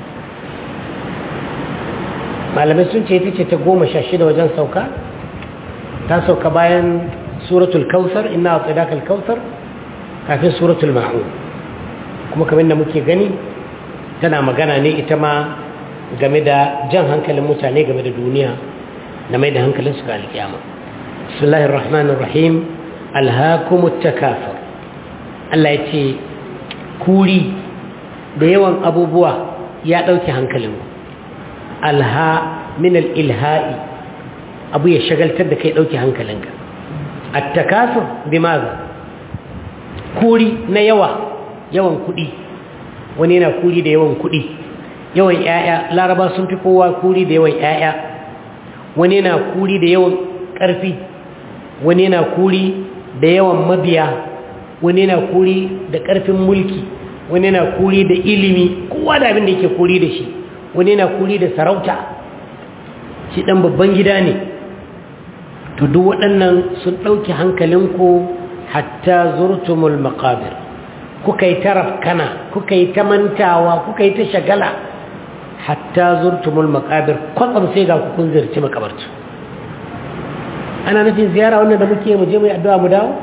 malamai sun ce ita ce ta 16 wajen sauka. ta sauka bayan suratul kautsar, inna a'tainakal kautsar, kafin suratul ma'un. kuma kamar da muke gani tana magana ne ita ma game da jan hankalin mutane game da duniya da mai da hankalin su ga alkiyama. bismillahir rahmanir rahim. alhaakumut takasur. Allah ya ce kuri da yawan abubuwa ya dauke hankalinku. alha min al-ilha'i, abu ya shagaltar da kai dauke hankalinka. at-takasur bimaza, kuri na yawan kudi. wani yana kuri da yawan kudi, yawan yaya. laraba sun fi kowa kuri da yawan yaya. wani yana kuri da yawan karfi, wani yana kuri da yawan mabiya, wani yana kuri da karfin mulki, wani yana kuri da ilimi. kowa da abin da yake kuri da shi. wani yana kuri da sarauta, shi dan babban gida ne. to duk waɗannan sun ɗauki hankalinku hatta zurtumul maqabir. kuka yi ta rafkana, kuka yi ta mantawa, kuka yi ta shagala hatta zurtumul maqabir. kwatsam sai ga kun ziyarci makabartu. ana nufin ziyara wannan da muke mu je mu yi addu'a mu dawo?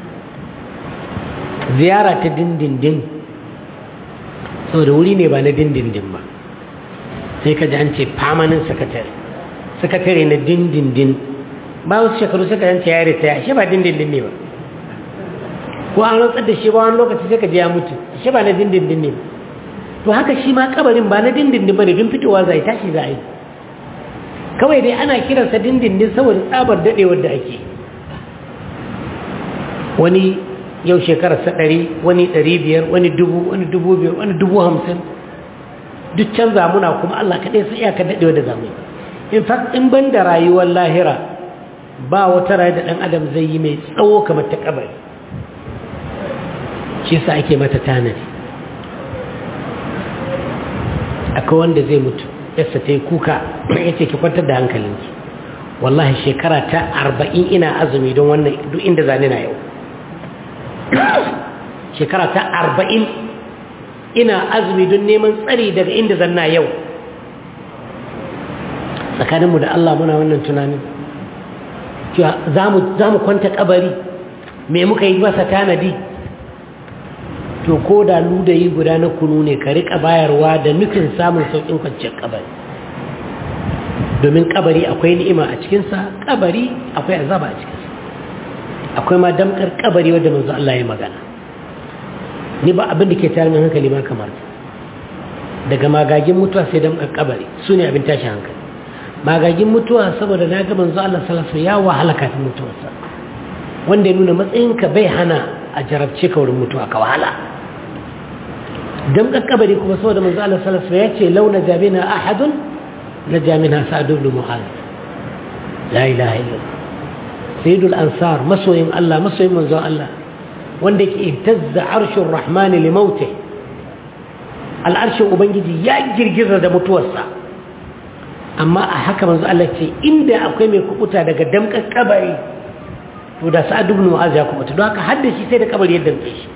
ziyara ta dindindin, saboda wuri ne ba na dindindin ba. sai ka ji an ce permanent secretary na dindindin. ba wasu shekaru suka yance ya ritaya, shi ba dindindin ne ba. ko an rantsar da shi ba wani lokaci sai ka ji ya mutu, shi ba na dindindin ne. to haka shi ma kabarin ba na dindindin ba ne, don fitowa za a yi, tashi za a yi. kawai dai ana kiransa dindindin saboda tsabar daɗewar da ake. wani yau shekararsa 100, wani 500, wani 1000, wani 2000, wani 50,000. duk canza muna, kuma Allah kaɗai sai iyaka daɗewar da zamu yi. in fact in ban da rayuwar lahira ba wata rayu da ɗan adam zai yi mai tsawo kamar ta kabari. shi sa ake mata tanadi. akwai wanda zai mutu yasa ta yi kuka ya ce ki kwantar da hankalinki, wallahi shekara ta 40 ina azumi don wannan duk inda zane na yau. shekara ta 40 ina azumi don neman tsari daga inda zanna yau. tsakaninmu da Allah muna wannan tunanin cewa za mu kwanta kabari, me muka yi masa tanadi? to ko da ludayi guda na kunu ne ka rika bayarwa da nufin samun sauƙin kwanciyar kabari, domin kabari akwai ni'ima a cikinsa, kabari akwai azaba a cikinsa. akwai ma damkar kabari wadda manzo Allah ya magana. ni ba abin da ke tare min hankali ma kamar daga magagin mutuwa sai damkar kabari su ne abin tashi hankali. magagin mutuwa saboda na ga manzo Allah sallallahu alaihi wasallam ya wahala kafin mutuwarsa, wanda ya nuna matsayinka bai hana a jarabce ka wurin mutuwa ka wahala. damkar kabari kuma saboda manzo Allah sallallahu alaihi wasallam ya ce launa jabina ahadun la jamina sa'd ibn mu'adh. la ilaha illallah, sayyidul ansar, masoyin Allah, masoyin manzo Allah, wanda yake ihtazza arshur rahman li mautih. al'arshin ubangiji ya girgiza da mutuwarsa, amma a haka manzo Allah ce inda akwai mai kubuta daga damkar kabari to da sa'd ibn mu'adh ya kubuta. don haka hadda shi sai da kabari ya damke shi.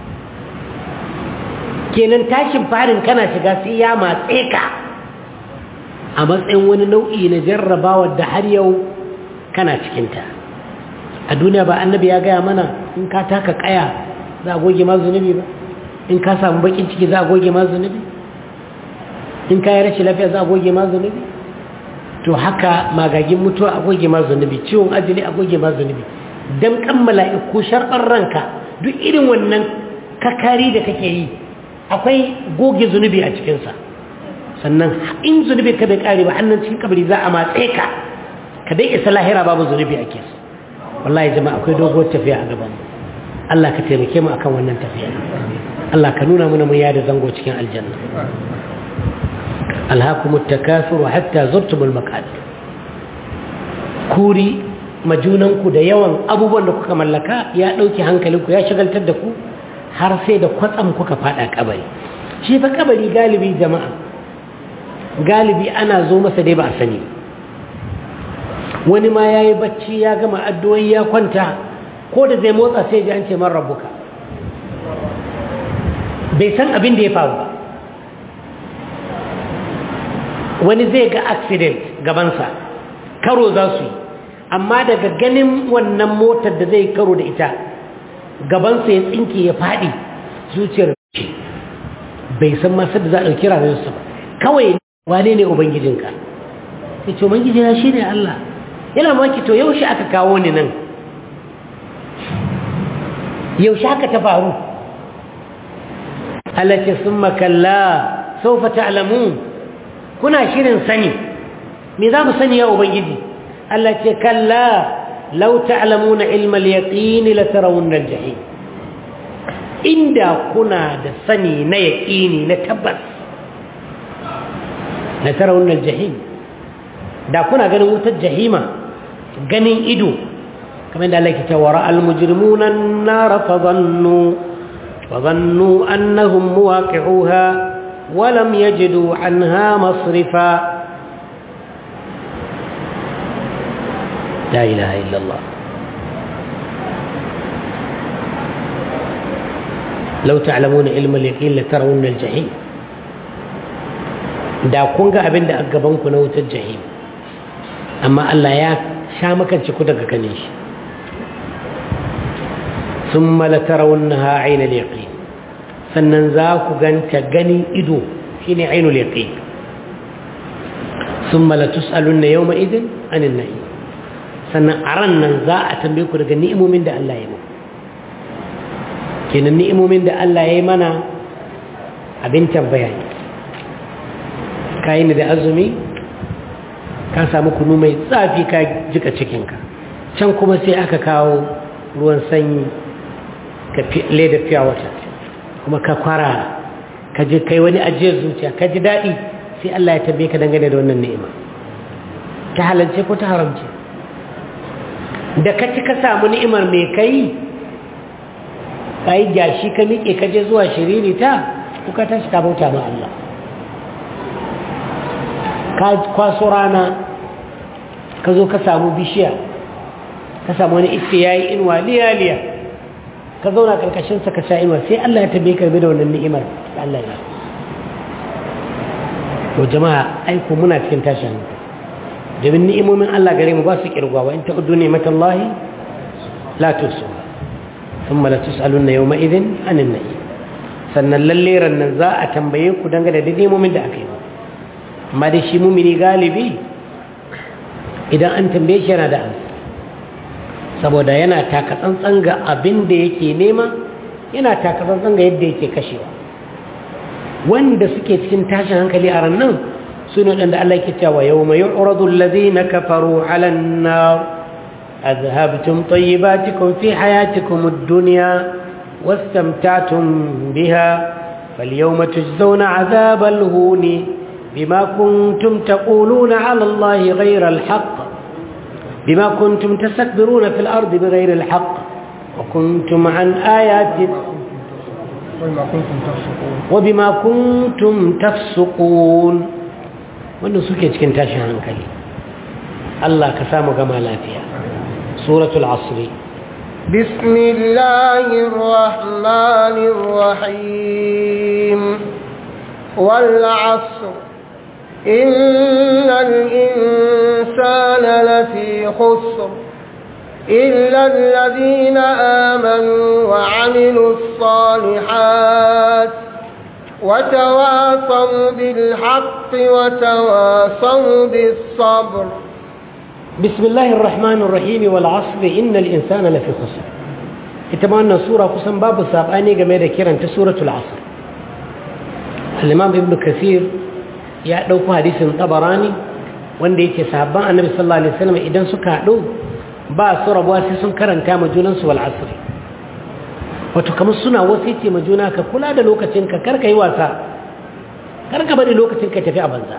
kenan tashin farin kana shiga sai ya matse ka a matsayin wani nau'i na jarrabawa da har yau kana cikinta. a duniya ba annabi ya gaya mana in ka taka kaya za a goge ma zunubi ba, in ka samu bakin ciki za a goge ma zunubi, in ka yi rashin lafiya za a goge ma zunubi. to haka magagin mutuwa a goge ma zunubi, ciwon ajali a goge ma zunubi. dan kan mala'iku sharɓar ranka duk irin wannan kakari da kake yi akwai goge zunubi a cikinsa. sannan in zunubi ka bai kare ba hannun cikin kabari za a matse ka ka dai isa lahira babu zunubi ake so wallahi jama'a akwai doguwar tafiya a gaban mu Allah ka taimake mu akan wannan tafiya Allah ka nuna mana mun yada zango cikin aljanna alhaakumut takathur hatta zurtumul maqabir kuri majunanku da yawan abubuwan da kuka mallaka ya dauki hankalinku ya shagaltar da ku har sai da kwatsam kuka fada kabari shi fa kabari galibi jama'a galibi ana zo masa dai ba a sani wani ma yayi bacci ya gama addu'o'i ya kwanta ko da zai motsa sai ji an ce man rabbuka bai san abin da ya faru ba wani zai ga accident gabansa karo za su yi amma daga ganin wannan motar da zai karo da ita gabansa ya tsinke ya faɗi zuciyar ce bai san masu da za a ɗauki rayuwarsa ba kawai wane ne ubangijinka ya ce ubangijina shi ne Allah yana maki to yaushe aka kawo ni nan yaushe haka ta faru Allah ce sun makalla saufa ta'lamun kuna shirin sani me za mu sani ya ubangiji Allah ce kalla law ta'lamuna ilma al-yaqin la tarawunna al-jahim inda kuna da sani na yaqini na tabbas la tarawunna al-jahim da kuna ganin wutar jahima ganin ido kamar da Allah ke cewa ra'al mujrimuna an-nar fa dhannu annahum muwaqi'uha wa lam yajidu 'anha masrifa لا إله إلا الله لو تعلمون علم اليقين لترون الجحيم da kun ga abin da a gabanku na wutar jahim amma Allah ya sha makance ku daga ganin shi thumma latarawunnaha 'aynal yaqin sannan za ku ganta ganin ido shine 'aynul yaqin thumma latus'alunna yawma idhin 'anil na'im sannan a ran nan za a tambaye ku daga ni'imomin da Allah ya yi kenan ni'imomin da Allah ya yi mana abin tambaya ne ka yi da azumi ka samu kunu mai tsafi ka jika cikinka can kuma sai aka kawo ruwan sanyi ka leda fiya wata kuma ka kwara ka je kai wani ajiyar zuciya ka ji daɗi sai Allah ya tambaye ka dangane da wannan ni'ima ta halalce ko ta haramce da ka ci ka samu ni'imar mai kai ka yi gashi ka miƙe ka je zuwa shiriri ta kuka tashi ka bauta ma Allah ka kwaso rana ka zo ka samu bishiya ka samu wani iske ya yi inuwa liya-liya ka zauna karkashinsa ka sha inuwa sai Allah ya tabe ka da wannan ni'imar da Allah ya to jama'a aiko muna cikin tashin domin ni'imomin Allah gare mu ba su kirgwa wa in ta'uddu ni'matallahi la tuhsuha thumma la tus'alunna yawma idhin 'anil na'im sannan lalle rannan za a tambaye ku dangane da ni'imomin da aka yi amma da shi mumini galibi idan an tambaye shi yana da amsa saboda yana taka tsantsan ga abin da yake nema yana taka tsantsan ga yadda yake kashewa wanda suke cikin tashin hankali a rannan sune wadanda Allah yake cewa yawma yu'radu alladhina kafaru 'ala an-nar adhhabtum tayyibatikum fi hayatikum ad-dunya wastamta'tum biha falyawma tujzawna 'adhabal huni bima kuntum taquluna 'ala Allahi ghayra al-haqq bima kuntum tastakbiruna fil ardi bighayri al-haqq wa kuntum 'an ayati وبما كنتم تفسقون wannan suke cikin tashin hankali Allah ka samu gama lafiya suratul asr bismillahir rahmanir rahim wal 'asr innal insana lafi khusr إلا الذين آمنوا وعملوا الصالحات وتواصوا بالحق وتواصوا بالصبر بسم الله الرحمن الرحيم والعصر إن الإنسان لفي خسر اتمنى سورة قسم باب السابقاني قميدة كيران سورة العصر الإمام ابن كثير يأتوك حديث طبراني wanda yake sahabban annabi sallallahu alaihi wasallam idan suka haɗu ba su rabuwa sai sun karanta ma junansu wal asr wato kamar suna wasici ma juna ka kula da lokacinka kar ka yi wasa kar ka bari lokacin ka tafi a banza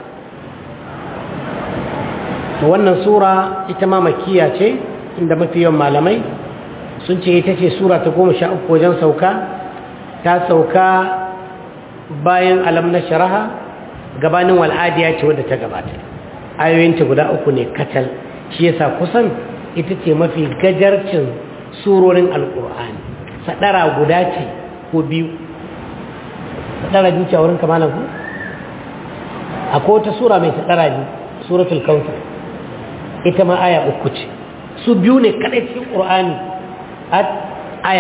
to wannan sura ita ma makkiya ce inda mafi yawan malamai sun ce ita ce sura ta 13 wajen sauka ta sauka bayan alam na sharaha gabanin wal'adiya ce wadda ta gabata ayoyinta guda 3 ne katal shi yasa kusan ita ce mafi gajarcin surorin alkur'ani sadara guda ce ko biyu sadara biyu ce a wurin kamalan ku akwai wata sura mai sadara biyu suratul kautsar ita ma aya 3 ce su biyu ne kadai cikin qur'ani aya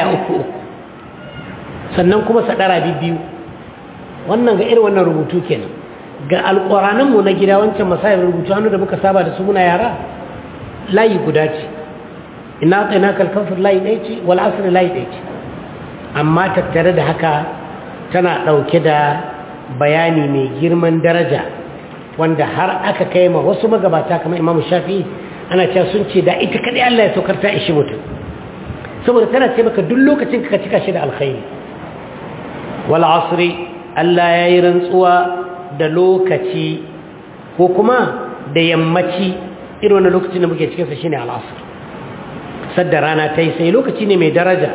3 sannan kuma sadara biyu wannan ga irin wannan rubutu kenan ga alquranan mu na gida wancan masayar rubutu hannu da muka saba da su muna yara layi guda ce inna atainaka al-kawthar layi ɗaya ce wal asr layi ɗaya ce amma tattare da haka tana ɗauke da bayani mai girman daraja wanda har aka kai ma wasu magabata kamar Imam Shafi'i ana cewa sun ce da ita kadai Allah ya saukar ta ishi mutum saboda tana ce maka duk lokacin ka cika shi da alkhairi wal asri Allah ya yi rantsuwa da lokaci ko kuma da yammaci irin wannan lokacin da muke cikin sa shine al asr sadda rana ta yi sai lokaci ne mai daraja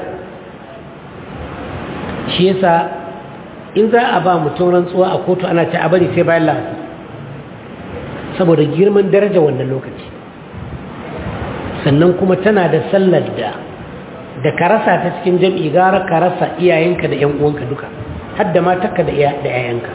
shi yasa in za a ba mutum rantsuwa a kotu ana ce a bari sai bayan lafi saboda girman daraja wannan lokaci sannan kuma tana da sallar da ka rasa ta cikin jam'i gara ka rasa iyayenka da ‘yan uwanka duka har da matarka da ‘ya'yanka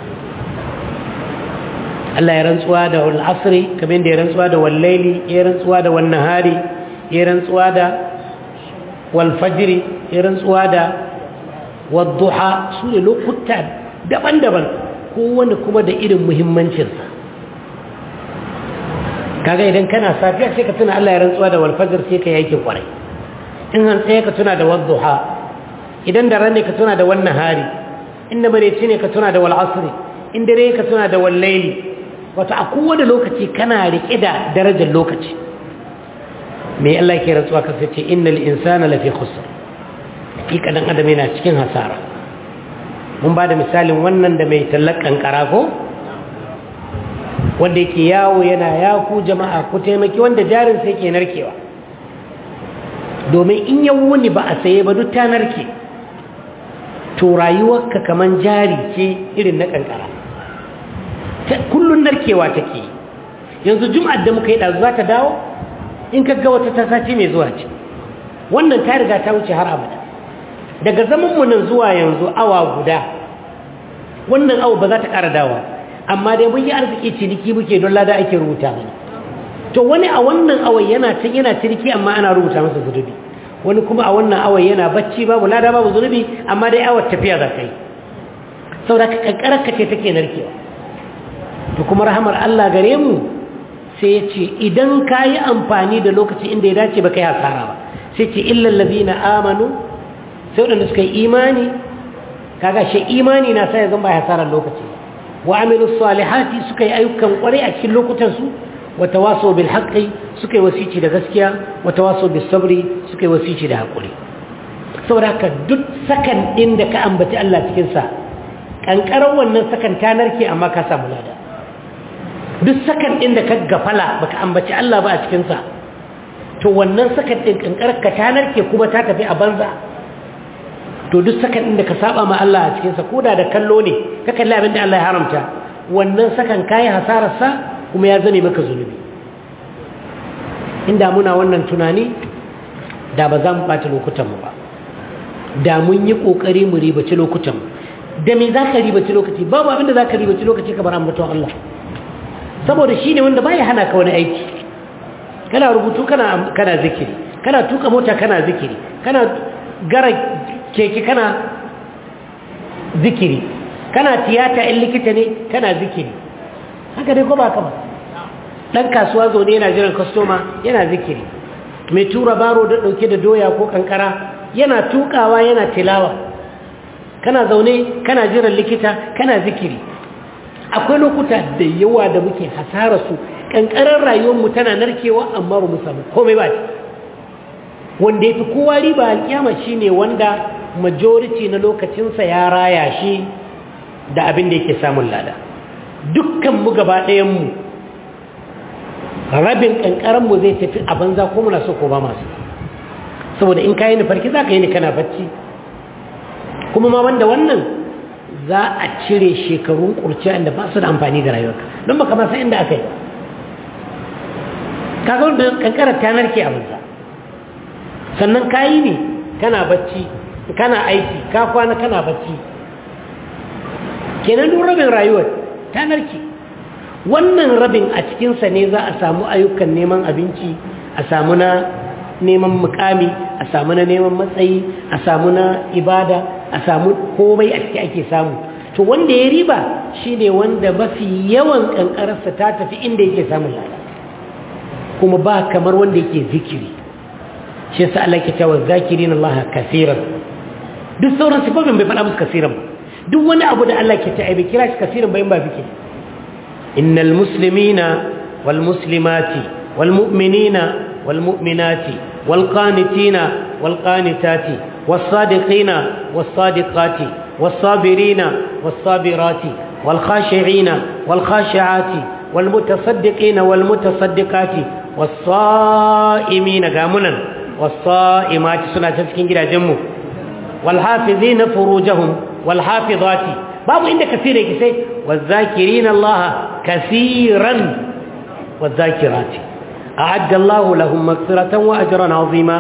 Allah ya rantsuwa da wal asri kamar da ya rantsuwa da wal laili ya rantsuwa da wan nahari ya rantsuwa da wal fajri ya rantsuwa da wad duha su ne lokuta daban-daban kowanne kuma da irin muhimmancinsa kaga idan kana safiya sai ka tuna Allah ya rantsuwa da wal fajr sai ka yake kwarai in han sai ka tuna da wad duha idan da ranne ka tuna da wan nahari inda bare ne ka tuna da wal asri in dare ka tuna da wal layli wato a kowane lokaci kana rike da darajar lokaci me Allah ke rantsuwa ka sai ce innal insana lafi khusr hakika dan adam yana cikin hasara mun ba da misalin wannan da mai tallakan karako wanda yake yawo yana ya ku jama'a ku taimaki wanda jarin sai ke narkewa domin in ya wuni ba a saye ba duk ta narke to rayuwarka kaman jari ce irin na kankara kullun narkewa take yanzu jum'ar da muka yi ɗazu za ta dawo in ka ga wata tasace mai zuwa ce wannan ta riga ta wuce har abada daga zamanmu nan zuwa yanzu awa guda wannan awa ba za ta ƙara dawa amma dai mun yi arziki ciniki muke don lada ake rubuta mana to wani a wannan awai yana can yana ciniki amma ana rubuta masa zunubi wani kuma a wannan awai yana bacci babu lada babu zunubi amma dai awar tafiya za ka yi saboda ka kankarar ka ce take narkewa to kuma rahamar Allah gare mu sai ya ce idan ka yi amfani da lokaci inda ya dace ba ka yi hasara ba sai ce illal ladina amanu sai waɗanda suka yi imani kaga shi imani na sai ya zama hasarar lokaci wa amilus salihati suka yi ayyukan kwarai a cikin lokutan su wa tawasaw bil haqqi suka yi wasici da gaskiya wa tawasaw bis sabri suka yi wasici da hakuri saboda haka duk sakan din da ka ambaci Allah cikin sa kankarar wannan sakan ta narke amma ka samu lada duk sakan din da ka gafala baka ambaci Allah ba a cikin sa to wannan sakan din kankarar ka ta narke kuma ta tafi a banza to duk sakan din da ka saba ma Allah a cikin sa koda da kallo ne ka kalli abin da Allah ya haramta wannan sakan kai hasarar sa kuma ya zame maka zunubi inda muna wannan tunani da ba za mu bata lokutan mu ba da mun yi kokari mu ribaci lokutan mu da me za ka ribaci lokaci babu abin da za ka ribaci lokaci kamar ambaton Allah saboda shine wanda baya hana ka wani aiki kana rubutu kana zikiri kana tuka mota kana zikiri kana gara keke kana zikiri kana tiyata in likita ne kana zikiri haka dai ko ba ka ba dan kasuwa zaune yana jiran customer yana zikiri mai tura baro da dauke da doya ko kankara yana tukawa yana tilawa kana zaune kana jiran likita kana zikiri akwai lokuta da yawa da muke hasara su kankarar rayuwarmu tana narkewa amma ba mu samu komai ba ce wanda ya fi kowa riba alkiyama shine wanda majority na lokacinsa ya raya shi da abin da yake samun lada dukkanmu gaba ɗayanmu rabin kankaranmu zai tafi a banza ko muna so ko ba masu saboda in ka yi farki za ka yi ni kana bacci kuma ma wanda wannan za a cire shekarun kurciya inda ba su da amfani ga rayuwarka don baka ma san inda aka yi kaga wanda kankarar ta narke a banza sannan ka yi ne kana bacci kana aiki ka kwana kana bacci kenan duk rabin rayuwar ta narke wannan rabin a cikinsa ne za a samu ayyukan neman abinci a samu na neman mukami a samu na neman matsayi a samu na ibada a samu komai a ciki ake samu to wanda ya riba shine wanda mafi yawan kankararsa ta tafi inda yake samun lada kuma ba kamar wanda yake zikiri shi yasa Allah ke cewa zakirin Allah kaseeran duk sauran sifofin bai faɗa musu kaseeran ba duk wani abu da Allah ke ta bai kira shi kaseeran bayan ba zikiri innal muslimina wal muslimati wal mu'minina wal mu'minati wal qanitina wal qanitati was sadiqina was sadiqati was sabirina was sabirati wal khashi'ina wal khashi'ati wal mutasaddiqina wal mutasaddiqati was sa'imina gamunan والصائمات سنة تسكين جدا جمو والحافظين فروجهم والحافظات باب عند كثير يكسي والذاكرين الله كثيرا والذاكرات أعد الله لهم مغفرة وأجرا عظيما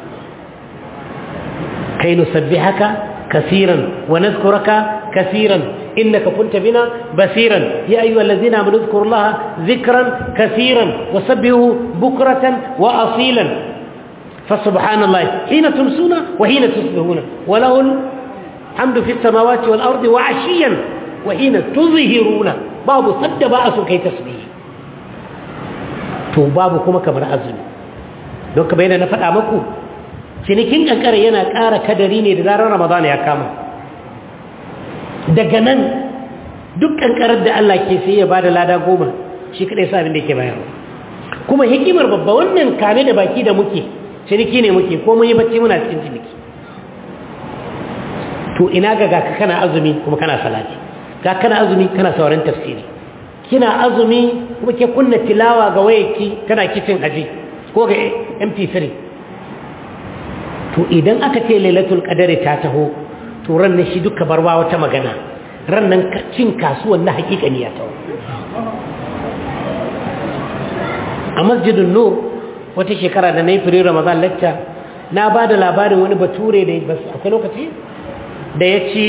كي نسبحك كثيرا ونذكرك كثيرا إنك كنت بنا بصيرا يا أيها الذين آمنوا اذكروا الله ذكرا كثيرا وسبحوه بكرة وأصيلا فسبحان الله حين تمسون وحين تصبحون وله الحمد في السماوات والأرض وعشيا وحين تظهرون باب صد بأس كي تسبيه تو بابكم كمر أزم لو كبينا نفع مكو cinikin kankare yana ƙara kadari ne da zarar Ramadan ya kama daga nan duk kankarar da Allah ke sai ya bada lada 10 shi kadai sa abin da yake bayarwa kuma hikimar babba wannan kame da baki da muke ciniki ne muke ko mun yi bacci muna cikin ciniki to ina ga ka kana azumi kuma kana salati ga kana azumi kana sauraron tafsiri kina azumi kuma ke kunna tilawa ga wayarki kana kicin aji ko ga MP3 to idan aka ce lailatul qadari ta taho to ran ne shi duka barwa wata magana ran nan cin kasuwan na hakikani ya taho a masjidun nur wata shekara da na yi firi ramadan lacca na ba da labarin wani bature da ba akwai lokaci da ya ci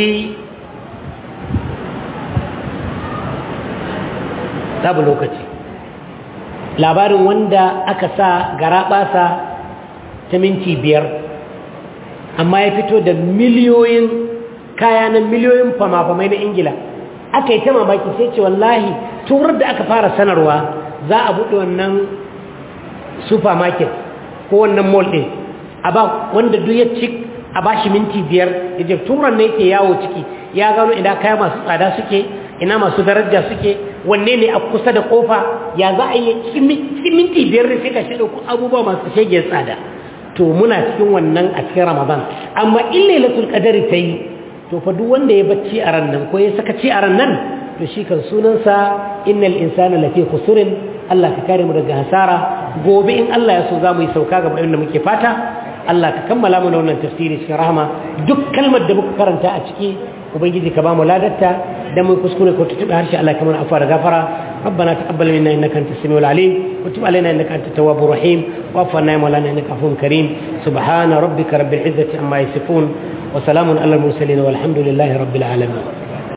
babu lokaci labarin wanda aka sa garaɓasa ta minti 5 amma ya fito da miliyoyin kaya na miliyoyin fama-famai na ingila aka yi ta mamaki sai ce wallahi turar da aka fara sanarwa za a buɗe wannan supermarket ko wannan mall ɗin a ba wanda duk ya ci a ba shi minti 5 ya je turan ne yake yawo ciki ya gano ina kaya masu tsada suke ina masu daraja suke wanne ne a kusa da kofa ya za a yi cikin minti 5 ne sai ka shi ɗauko abubuwa masu shege tsada to muna cikin wannan a cikin ramadan amma in lailatul qadari ta yi to fa duk wanda ya bacci a ran nan ko ya sakaci a ran nan to shi kan sunansa innal insana lafi khusrin Allah ka kare mu daga hasara gobe in Allah ya so za mu yi sauka ga bayan da muke fata Allah ka kammala mana wannan tafsiri cikin rahama duk kalmar da muka karanta a ciki ubangiji ka ba mu ladarta da mu kuskure ko tutuba harshe Allah kamar afa da gafara ربنا تقبل منا انك انت السميع العليم وتب علينا انك انت التواب الرحيم واعف عنا يا مولانا انك عفو كريم سبحان ربك رب العزه عما يصفون وسلام على المرسلين والحمد لله رب العالمين